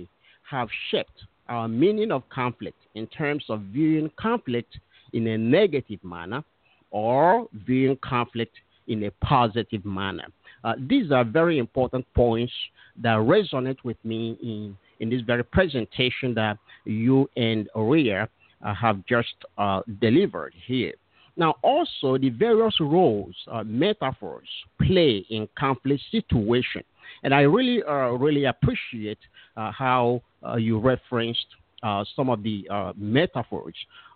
have shaped our meaning of conflict in terms of viewing conflict in a negative manner or viewing conflict in a positive manner. These are very important points that resonate with me in this very presentation that you and Aurea have just delivered here. Now, also the various roles, metaphors play in conflict situation, and I really appreciate how you referenced some of the metaphors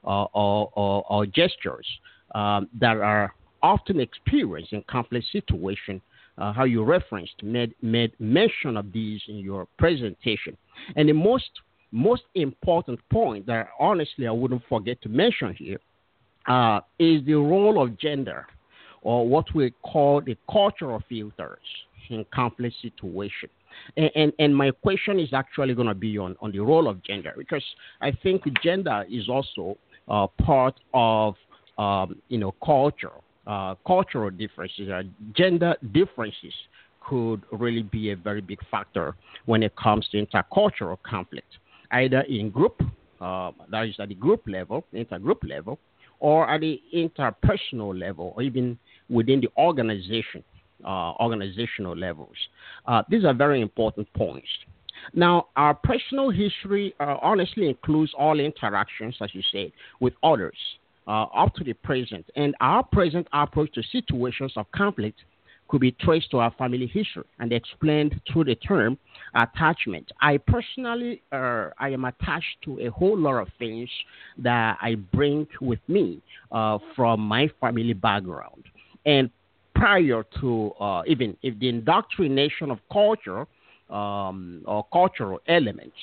or gestures that are often experienced in conflict situation. How you referenced made mention of these in your presentation, and the most important point that honestly I wouldn't forget to mention here is the role of gender, or what we call the cultural filters in conflict situation. And my question is actually going to be on the role of gender, because I think gender is also part of culture. Cultural differences, gender differences could really be a very big factor when it comes to intercultural conflict, either in group, that is at the group level, intergroup level, or at the interpersonal level, or even within the organizational levels. These are very important points. Now, our personal history honestly includes all interactions, as you said, with others up to the present. And our present approach to situations of conflict could be traced to our family history and explained through the term attachment. I personally, I am attached to a whole lot of things that I bring with me from my family background. And prior to even if the indoctrination of culture or cultural elements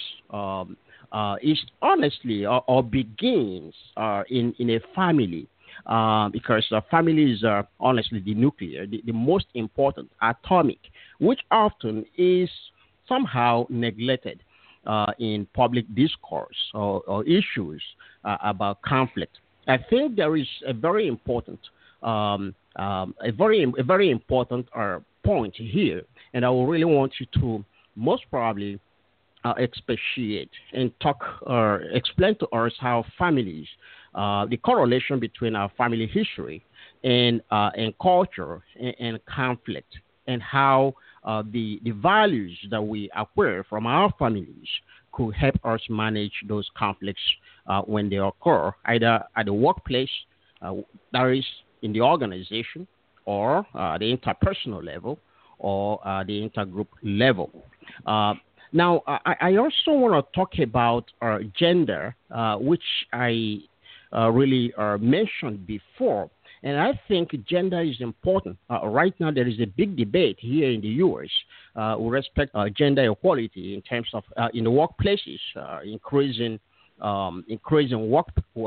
is honestly or begins in a family, because family is honestly the nuclear, the most important, atomic, which often is somehow neglected in public discourse or issues about conflict. I think there is a very important point here, and I will really want you to most probably expatiate and talk or explain to us how families, the correlation between our family history and culture and conflict, and how the values that we acquire from our families could help us manage those conflicts when they occur, either at the workplace, that is in the organization, or the interpersonal level, or the intergroup level. Now, I also want to talk about gender, which I really mentioned before. And I think gender is important. Right now, there is a big debate here in the U.S. With respect to gender equality in terms of in the workplaces, increasing work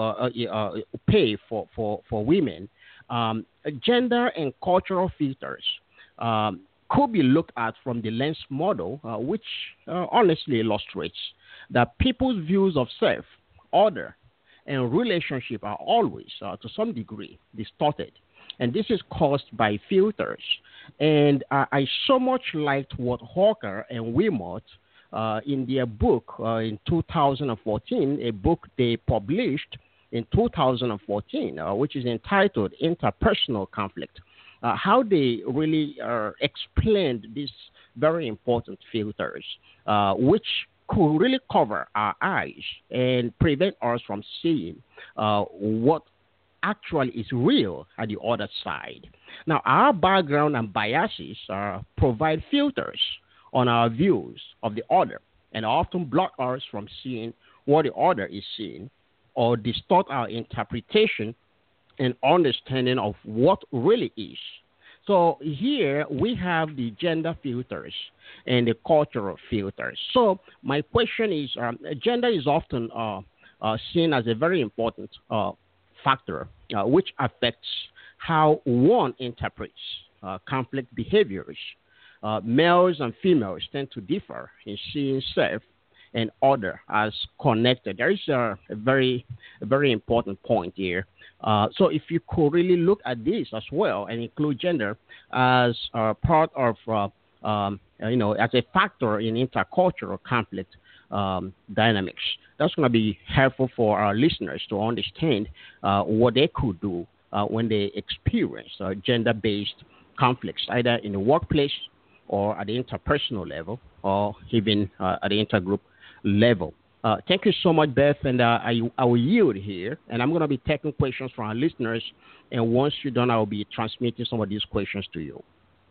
pay for women. Gender and cultural filters could be looked at from the lens model, which honestly illustrates that people's views of self, order, and relationship are always, to some degree, distorted. And this is caused by filters. And I so much liked what Hawker and Wilmot, in their book in 2014, a book they published in 2014, which is entitled Interpersonal Conflict, how they really explained these very important filters, which could really cover our eyes and prevent us from seeing what actually is real at the other side. Now, our background and biases provide filters on our views of the other and often block us from seeing what the other is seeing, or distort our interpretation and understanding of what really is. So here we have the gender filters and the cultural filters. So my question is, gender is often seen as a very important factor which affects how one interprets conflict behaviors. Males and females tend to differ in seeing self and other as connected. There is a very important point here. So if you could really look at this as well and include gender as part of, as a factor in intercultural conflict, dynamics. That's going to be helpful for our listeners to understand what they could do when they experience gender-based conflicts, either in the workplace or at the interpersonal level or even at the intergroup level. Thank you so much, Beth, and I will yield here, and I'm going to be taking questions from our listeners, and once you're done, I will be transmitting some of these questions to you.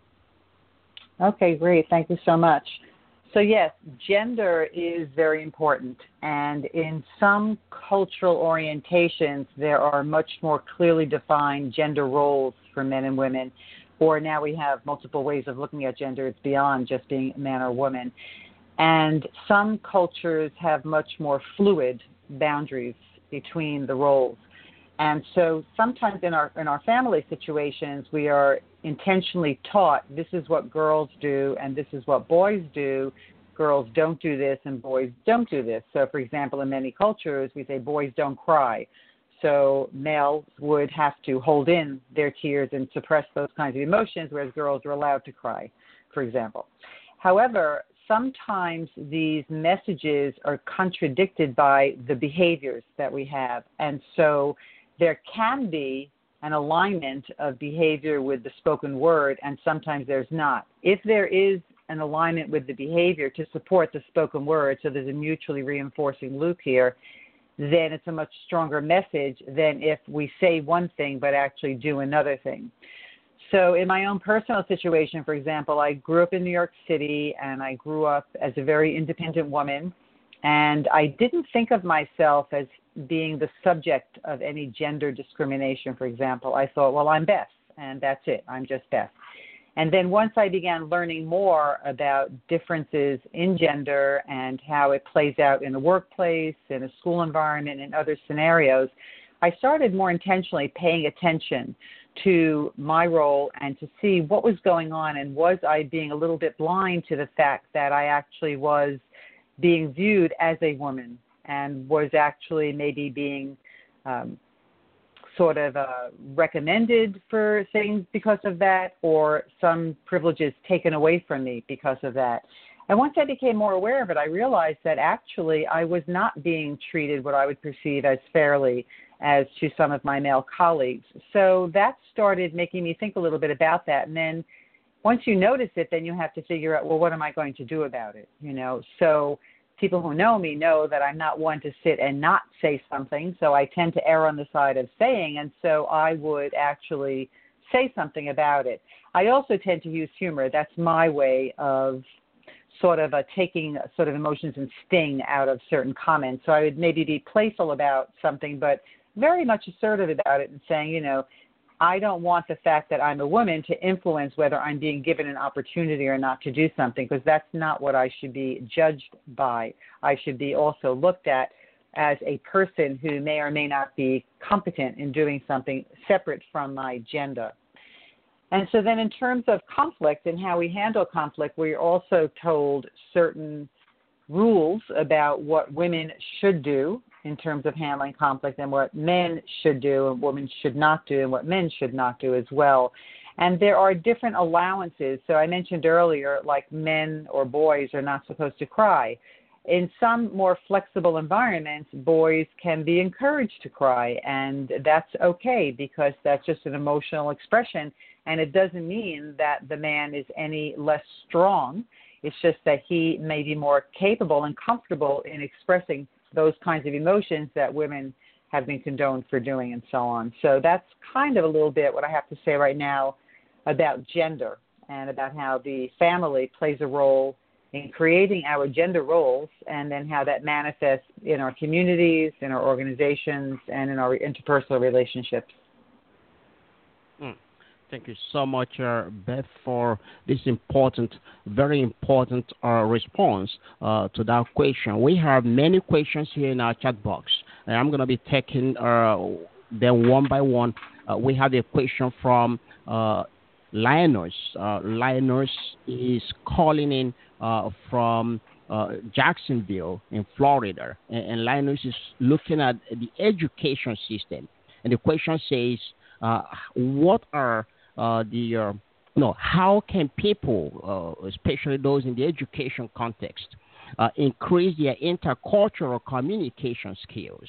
Okay, great. Thank you so much. So yes, gender is very important, and in some cultural orientations, there are much more clearly defined gender roles for men and women, or now we have multiple ways of looking at gender. It's beyond just being man or woman. And some cultures have much more fluid boundaries between the roles. And so sometimes in our family situations, we are intentionally taught this is what girls do and this is what boys do. Girls don't do this and boys don't do this. So, for example, in many cultures, we say boys don't cry. So males would have to hold in their tears and suppress those kinds of emotions, whereas girls are allowed to cry, for example. However, sometimes these messages are contradicted by the behaviors that we have. And so there can be an alignment of behavior with the spoken word, and sometimes there's not. If there is an alignment with the behavior to support the spoken word, so there's a mutually reinforcing loop here, then it's a much stronger message than if we say one thing but actually do another thing. So in my own personal situation, for example, I grew up in New York City, and I grew up as a very independent woman, and I didn't think of myself as being the subject of any gender discrimination, for example. I thought, well, I'm Beth, and that's it. I'm just Beth. And then once I began learning more about differences in gender and how it plays out in the workplace, in a school environment, and other scenarios, I started more intentionally paying attention to my role and to see what was going on, and was I being a little bit blind to the fact that I actually was being viewed as a woman and was actually maybe being recommended for things because of that, or some privileges taken away from me because of that. And once I became more aware of it, I realized that actually I was not being treated what I would perceive as fairly as to some of my male colleagues. So that started making me think a little bit about that. And then once you notice it, then you have to figure out, well, what am I going to do about it? So people who know me know that I'm not one to sit and not say something. So I tend to err on the side of saying, and so I would actually say something about it. I also tend to use humor. That's my way of taking emotions and sting out of certain comments. So I would maybe be playful about something, but very much assertive about it and saying, I don't want the fact that I'm a woman to influence whether I'm being given an opportunity or not to do something, because that's not what I should be judged by. I should be also looked at as a person who may or may not be competent in doing something separate from my gender. And so then in terms of conflict and how we handle conflict, we're also told certain rules about what women should do in terms of handling conflict, and what men should do and women should not do, and what men should not do as well. And there are different allowances. So I mentioned earlier, like men or boys are not supposed to cry. In some more flexible environments, boys can be encouraged to cry, and that's okay because that's just an emotional expression, and it doesn't mean that the man is any less strong. It's just that he may be more capable and comfortable in expressing those kinds of emotions that women have been condoned for doing, and so on. So that's kind of a little bit what I have to say right now about gender and about how the family plays a role in creating our gender roles, and then how that manifests in our communities, in our organizations, and in our interpersonal relationships. Thank you so much, Beth, for this important, very important response to that question. We have many questions here in our chat box, and I'm going to be taking them one by one. We have a question from Linus. Linus is calling in from Jacksonville in Florida, and Linus is looking at the education system. And the question says, what are how can people, especially those in the education context, increase their intercultural communication skills?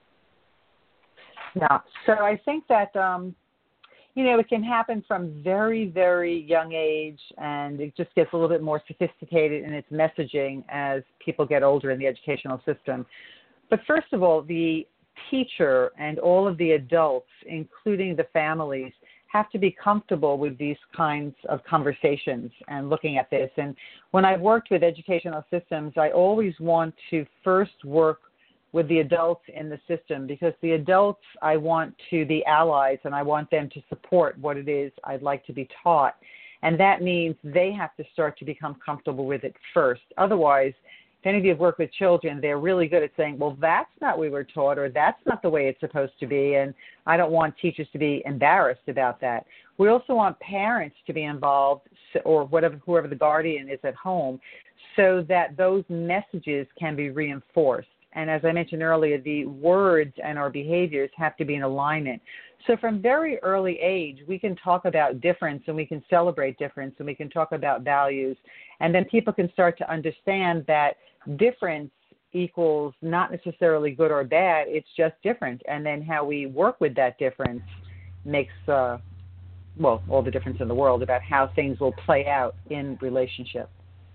Yeah, so I think that, it can happen from very, very young age, and it just gets a little bit more sophisticated in its messaging as people get older in the educational system. But first of all, the teacher and all of the adults, including the families, have to be comfortable with these kinds of conversations and looking at this. And when I've worked with educational systems, I always want to first work with the adults in the system, because the adults, I want to be allies and I want them to support what it is I'd like to be taught. And that means they have to start to become comfortable with it first. Otherwise, if any of you have worked with children, they're really good at saying, well, that's not what we were taught, or that's not the way it's supposed to be. And I don't want teachers to be embarrassed about that. We also want parents to be involved, or whoever the guardian is at home, so that those messages can be reinforced. And as I mentioned earlier, the words and our behaviors have to be in alignment. So from very early age, we can talk about difference, and we can celebrate difference, and we can talk about values. And then people can start to understand that difference equals not necessarily good or bad. It's just different. And then how we work with that difference makes, all the difference in the world about how things will play out in relationship.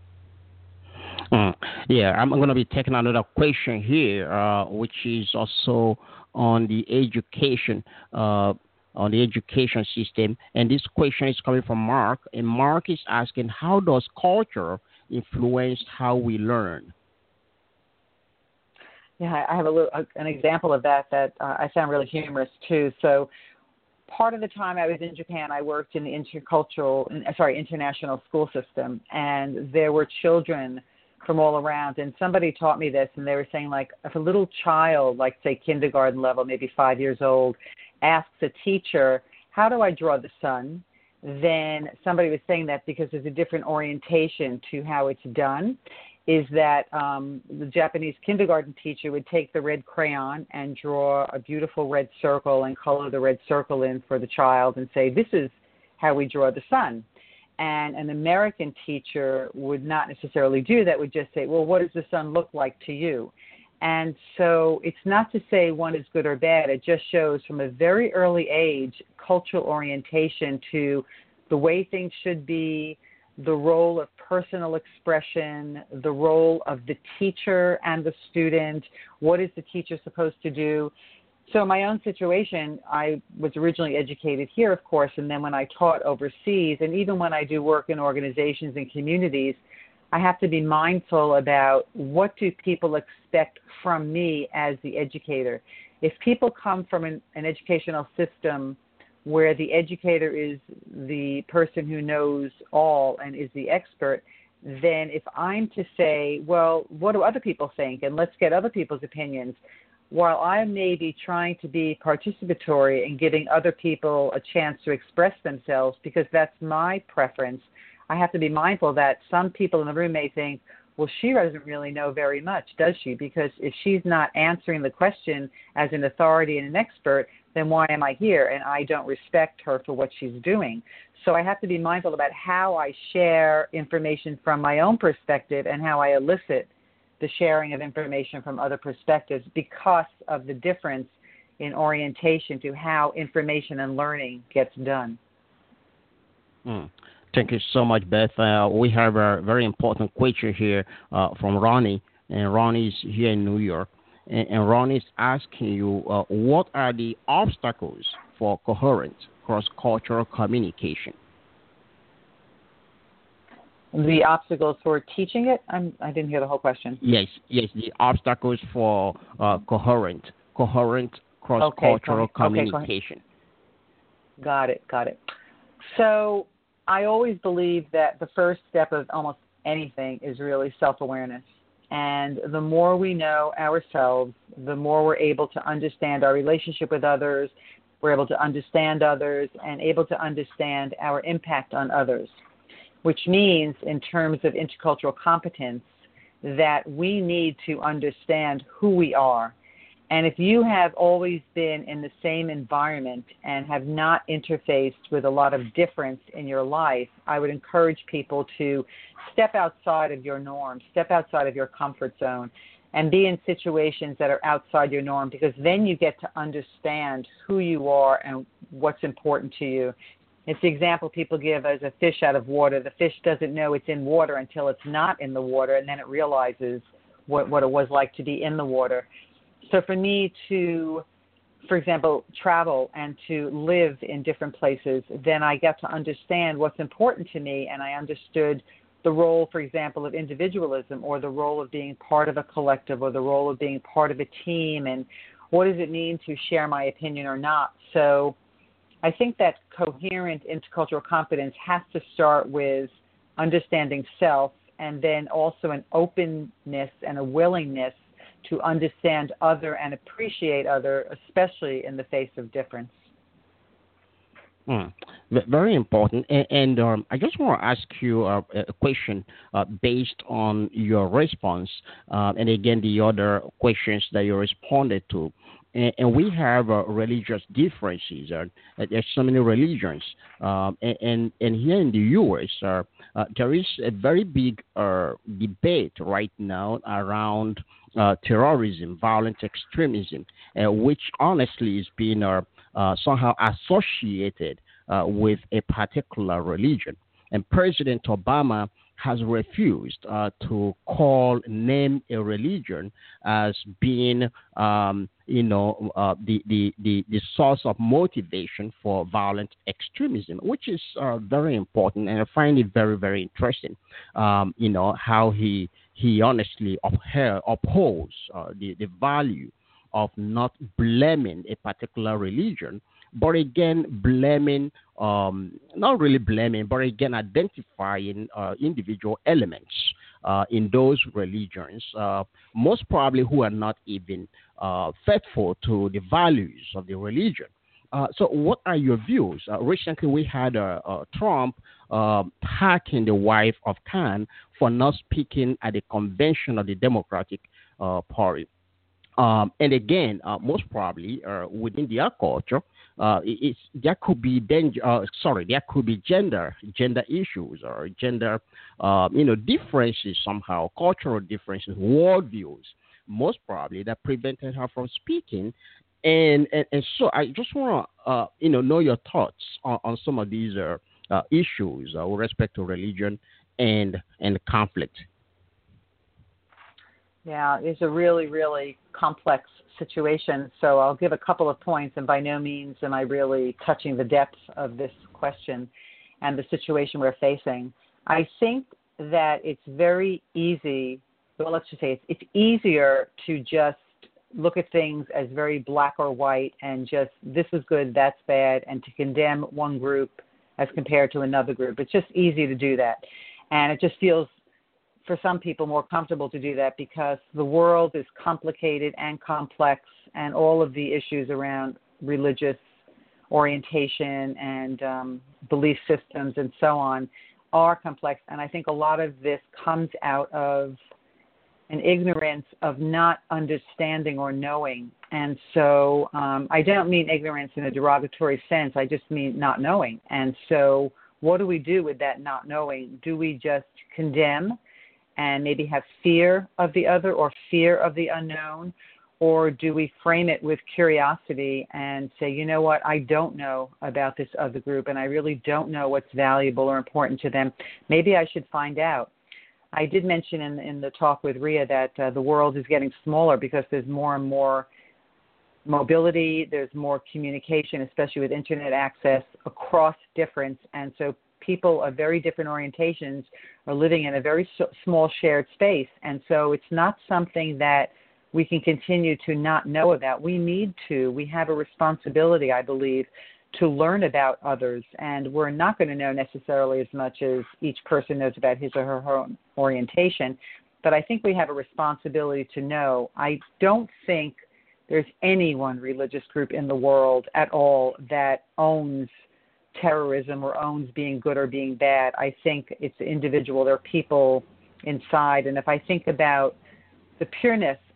Yeah, I'm going to be taking another question here, which is also on the education system. And this question is coming from Mark. And Mark is asking, how does culture influence how we learn? Yeah, I have an example of that I found really humorous too. So part of the time I was in Japan, I worked in the international school system, and there were children from all around. And somebody taught me this, and they were saying, like, if a little child, like, say, kindergarten level, maybe 5 years old, asks a teacher, how do I draw the sun? Then somebody was saying that because there's a different orientation to how it's done, is that the Japanese kindergarten teacher would take the red crayon and draw a beautiful red circle and color the red circle in for the child and say, this is how we draw the sun. And an American teacher would not necessarily do that, would just say, well, what does the sun look like to you? And so it's not to say one is good or bad. It just shows from a very early age cultural orientation to the way things should be, the role of personal expression, the role of the teacher and the student. What is the teacher supposed to do? So in my own situation, I was originally educated here, of course, and then when I taught overseas, and even when I do work in organizations and communities, I have to be mindful about what do people expect from me as the educator. If people come from an educational system where the educator is the person who knows all and is the expert, then if I'm to say, well, what do other people think, and let's get other people's opinions, while I may be trying to be participatory and giving other people a chance to express themselves because that's my preference, I have to be mindful that some people in the room may think, well, she doesn't really know very much, does she? Because if she's not answering the question as an authority and an expert, then why am I here? And I don't respect her for what she's doing. So I have to be mindful about how I share information from my own perspective and how I elicit the sharing of information from other perspectives because of the difference in orientation to how information and learning gets done. Thank you so much, Beth. We have a very important question here from Ronnie, and Ronnie is here in New York. And Ronnie is asking you, what are the obstacles for coherent cross-cultural communication? The obstacles for teaching it? I didn't hear the whole question. Yes, the obstacles for coherent cross-cultural communication. Got it. So I always believe that the first step of almost anything is really self-awareness. And the more we know ourselves, the more we're able to understand our relationship with others, we're able to understand others, and able to understand our impact on others, which means in terms of intercultural competence that we need to understand who we are. And if you have always been in the same environment and have not interfaced with a lot of difference in your life, I would encourage people to step outside of your norm, step outside of your comfort zone, and be in situations that are outside your norm, because then you get to understand who you are and what's important to you. It's the example people give as a fish out of water. The fish doesn't know it's in water until it's not in the water, and then it realizes what it was like to be in the water. So for me to, for example, travel and to live in different places, then I get to understand what's important to me, and I understood the role, for example, of individualism, or the role of being part of a collective, or the role of being part of a team, and what does it mean to share my opinion or not. So I think that coherent intercultural competence has to start with understanding self, and then also an openness and a willingness to understand other and appreciate other, especially in the face of difference. Very important. And I just want to ask you a question based on your response, and again, the other questions that you responded to. And we have religious differences. There's so many religions. And here in the U.S., there is a very big debate right now around terrorism, violent extremism, which honestly is being somehow associated with a particular religion. And President Obama has refused to name a religion as being, the source of motivation for violent extremism, which is very important. And I find it very, very interesting, how he honestly upholds the value of not blaming a particular religion, but again, blaming, not really blaming, but again, identifying individual elements in those religions, most probably who are not even faithful to the values of the religion. So what are your views? Recently, we had Trump attacking the wife of Khan for not speaking at the convention of the Democratic Party. And again, most probably within their culture, there could be gender issues or gender, differences somehow, cultural differences, worldviews, most probably that prevented her from speaking. And so I just want to know your thoughts on some of these issues with respect to religion and conflict. Yeah, it's a really, really complex situation. So I'll give a couple of points, and by no means am I really touching the depth of this question and the situation we're facing. I think that it's very easy, well, let's just say it's easier to just look at things as very black or white and just this is good, that's bad, and to condemn one group as compared to another group. It's just easy to do that. And it just feels, for some people, more comfortable to do that because the world is complicated and complex, and all of the issues around religious orientation and belief systems and so on are complex. And I think a lot of this comes out of an ignorance of not understanding or knowing. And so I don't mean ignorance in a derogatory sense. I just mean not knowing. And so what do we do with that not knowing? Do we just condemn and maybe have fear of the other or fear of the unknown? Or do we frame it with curiosity and say, you know what, I don't know about this other group and I really don't know what's valuable or important to them. Maybe I should find out. I did mention in the talk with Ria that the world is getting smaller because there's more and more mobility, there's more communication, especially with internet access across difference. And so people of very different orientations are living in a very small shared space. And so it's not something that we can continue to not know about. We need to. We have a responsibility, I believe, to learn about others. And we're not going to know necessarily as much as each person knows about his or her own orientation. But I think we have a responsibility to know. I don't think there's any one religious group in the world at all that owns terrorism or owns being good or being bad. I think it's individual. There are people inside. And if I think about the pureness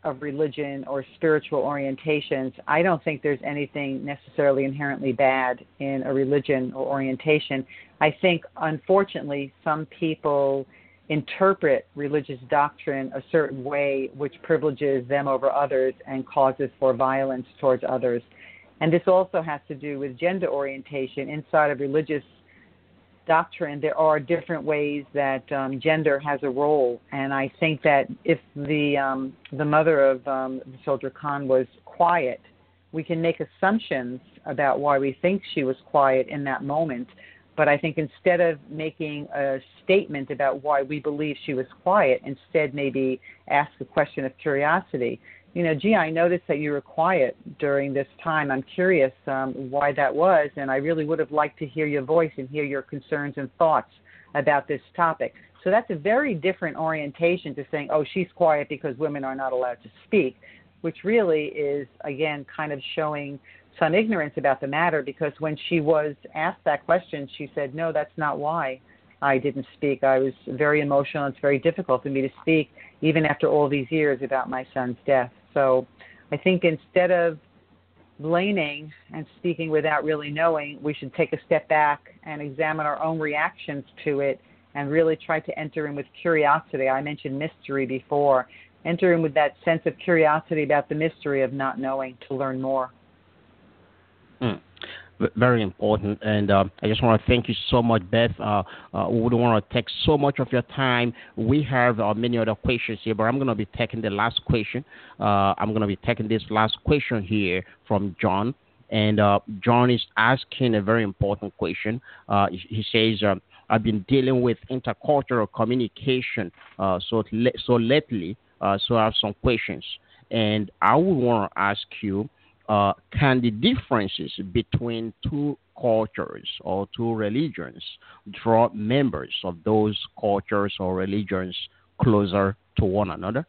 of religion or spiritual orientations, I don't think there's anything necessarily inherently bad in a religion or orientation. I think, unfortunately, some people interpret religious doctrine a certain way which privileges them over others and causes for violence towards others. And this also has to do with gender orientation. Inside of religious doctrine, there are different ways that gender has a role. And I think that if the mother of the soldier Khan was quiet, we can make assumptions about why we think she was quiet in that moment. But I think instead of making a statement about why we believe she was quiet, instead maybe ask a question of curiosity. You know, gee, I noticed that you were quiet during this time. I'm curious why that was, and I really would have liked to hear your voice and hear your concerns and thoughts about this topic. So that's a very different orientation to saying, oh, she's quiet because women are not allowed to speak, which really is, again, kind of showing some ignorance about the matter, because when she was asked that question, she said, no, that's not why I didn't speak. I was very emotional. It's very difficult for me to speak, even after all these years, about my son's death. So I think instead of blaming and speaking without really knowing, we should take a step back and examine our own reactions to it and really try to enter in with curiosity. I mentioned mystery before. Enter in with that sense of curiosity about the mystery of not knowing, to learn more. Very important, and I just want to thank you so much, Beth. We wouldn't want to take so much of your time. We have many other questions here, but I'm going to be taking the last question. I'm going to be taking this last question here from John, and John is asking a very important question. He says, I've been dealing with intercultural communication so lately, so I have some questions, and I would want to ask you, can the differences between two cultures or two religions draw members of those cultures or religions closer to one another?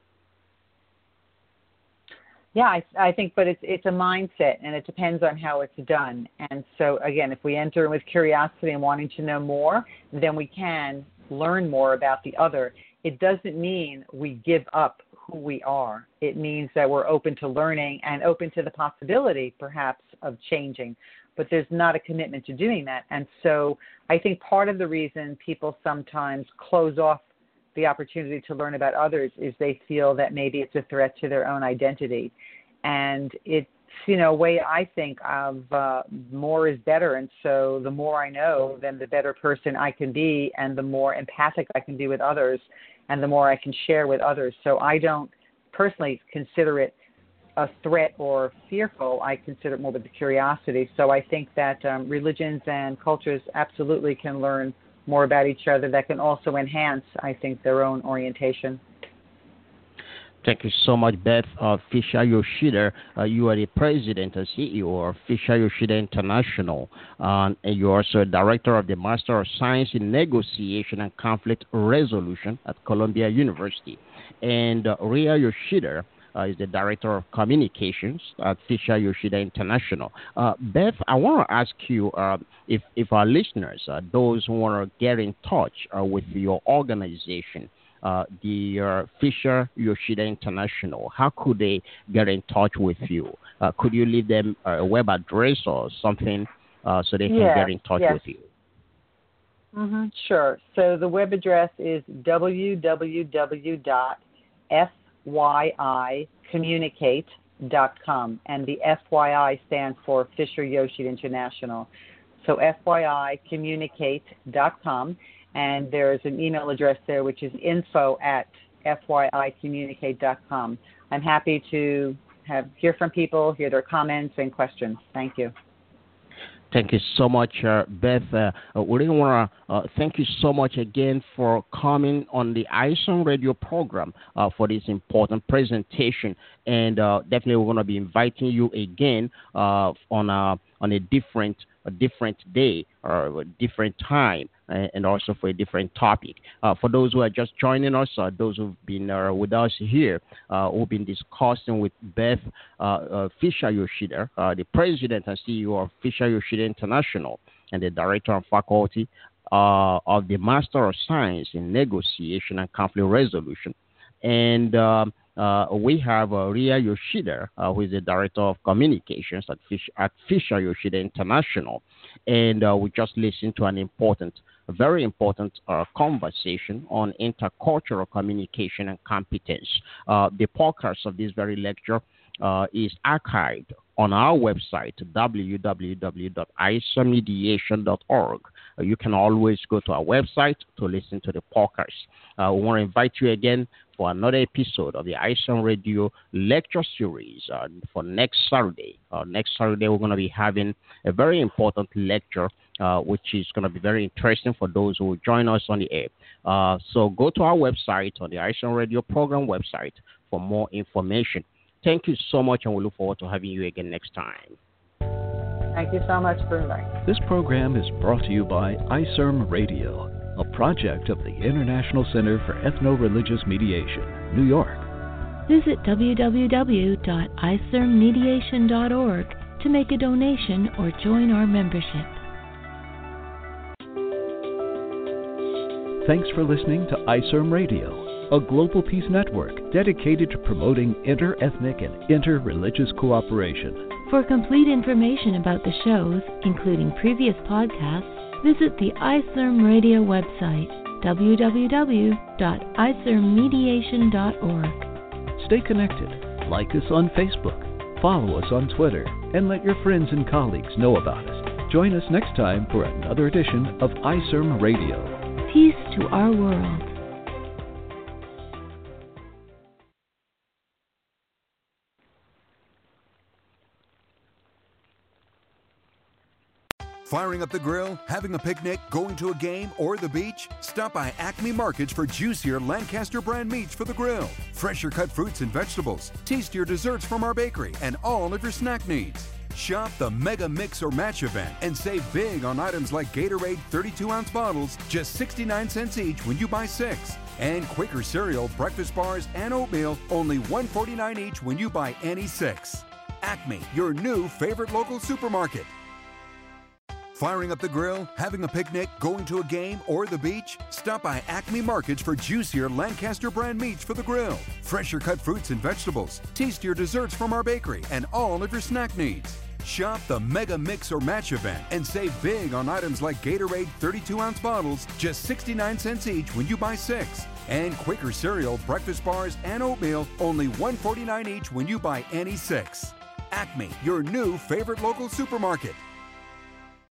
Yeah, I think, but it's a mindset, and it depends on how it's done. And so, again, if we enter in with curiosity and wanting to know more, then we can learn more about the other. It doesn't mean we give up who we are. It means that we're open to learning and open to the possibility, perhaps, of changing. But there's not a commitment to doing that. And so I think part of the reason people sometimes close off the opportunity to learn about others is they feel that maybe it's a threat to their own identity. And it's, a way I think of more is better. And so the more I know, then the better person I can be, and the more empathic I can be with others, and the more I can share with others. So I don't personally consider it a threat or fearful. I consider it more with the curiosity. So I think that religions and cultures absolutely can learn more about each other. That can also enhance, I think, their own orientation. Thank you so much, Beth. Fisher Yoshida, you are the president and CEO of Fisher Yoshida International, and you're also director of the Master of Science in Negotiation and Conflict Resolution at Columbia University. And Ria Yoshida is the director of communications at Fisher Yoshida International. Beth, I want to ask you if our listeners, those who want to get in touch with your organization, the Fisher Yoshida International, how could they get in touch with you? Could you leave them a web address or something so they can get in touch with you? Mm-hmm, sure. So the web address is www.fyicommunicate.com, and the FYI stands for Fisher Yoshida International. So fyicommunicate.com. And there's an email address there, which is info@fyicommunicate.com. I'm happy to hear from people, hear their comments and questions. Thank you. Thank you so much, Beth. We really want to thank you so much again for coming on the ISOM radio program for this important presentation. And definitely we're going to be inviting you again on a different day or a different time, and also for a different topic. For those who are just joining us, those who've been with us here, who've been discussing with Beth Fisher Yoshida, the president and CEO of Fisher Yoshida International, and the director and faculty of the Master of Science in Negotiation and Conflict Resolution. And we have Ria Yoshida, who is the Director of Communications at Fisher Yoshida International. And we just listened to a very important conversation on intercultural communication and competence. The podcast of this very lecture is archived on our website, www.isermediation.org. You can always go to our website to listen to the podcast. We want to invite you again for another episode of the ISERM Radio lecture series for next Saturday. Next Saturday, we're going to be having a very important lecture, which is going to be very interesting for those who will join us on the air. So go to our website, on the ISERM Radio program website, for more information. Thank you so much, and we look forward to having you again next time. Thank you so much for inviting me. This program is brought to you by ISERM Radio, a project of the International Center for Ethno-Religious Mediation, New York. Visit www.isermmediation.org to make a donation or join our membership. Thanks for listening to ISERM Radio, a global peace network dedicated to promoting inter-ethnic and inter-religious cooperation. For complete information about the shows, including previous podcasts, visit the ISERM Radio website, www.isermmediation.org. Stay connected. Like us on Facebook, follow us on Twitter, and let your friends and colleagues know about us. Join us next time for another edition of ISERM Radio. Peace to our world. Firing up the grill, having a picnic, going to a game, or the beach? Stop by Acme Markets for juicier Lancaster brand meats for the grill, fresher cut fruits and vegetables, tastier desserts from our bakery, and all of your snack needs. Shop the Mega Mix or Match event and save big on items like Gatorade 32-ounce bottles, just 69 cents each when you buy 6. And Quaker cereal, breakfast bars, and oatmeal, only $1.49 each when you buy any 6. Acme, your new favorite local supermarket. Firing up the grill, having a picnic, going to a game, or the beach? Stop by Acme Markets for juicier Lancaster brand meats for the grill, fresher cut fruits and vegetables, tastier desserts from our bakery, and all of your snack needs. Shop the Mega Mix or Match event and save big on items like Gatorade 32-ounce bottles, just 69 cents each when you buy 6. And Quaker cereal, breakfast bars, and oatmeal, only $1.49 each when you buy any 6. Acme, your new favorite local supermarket.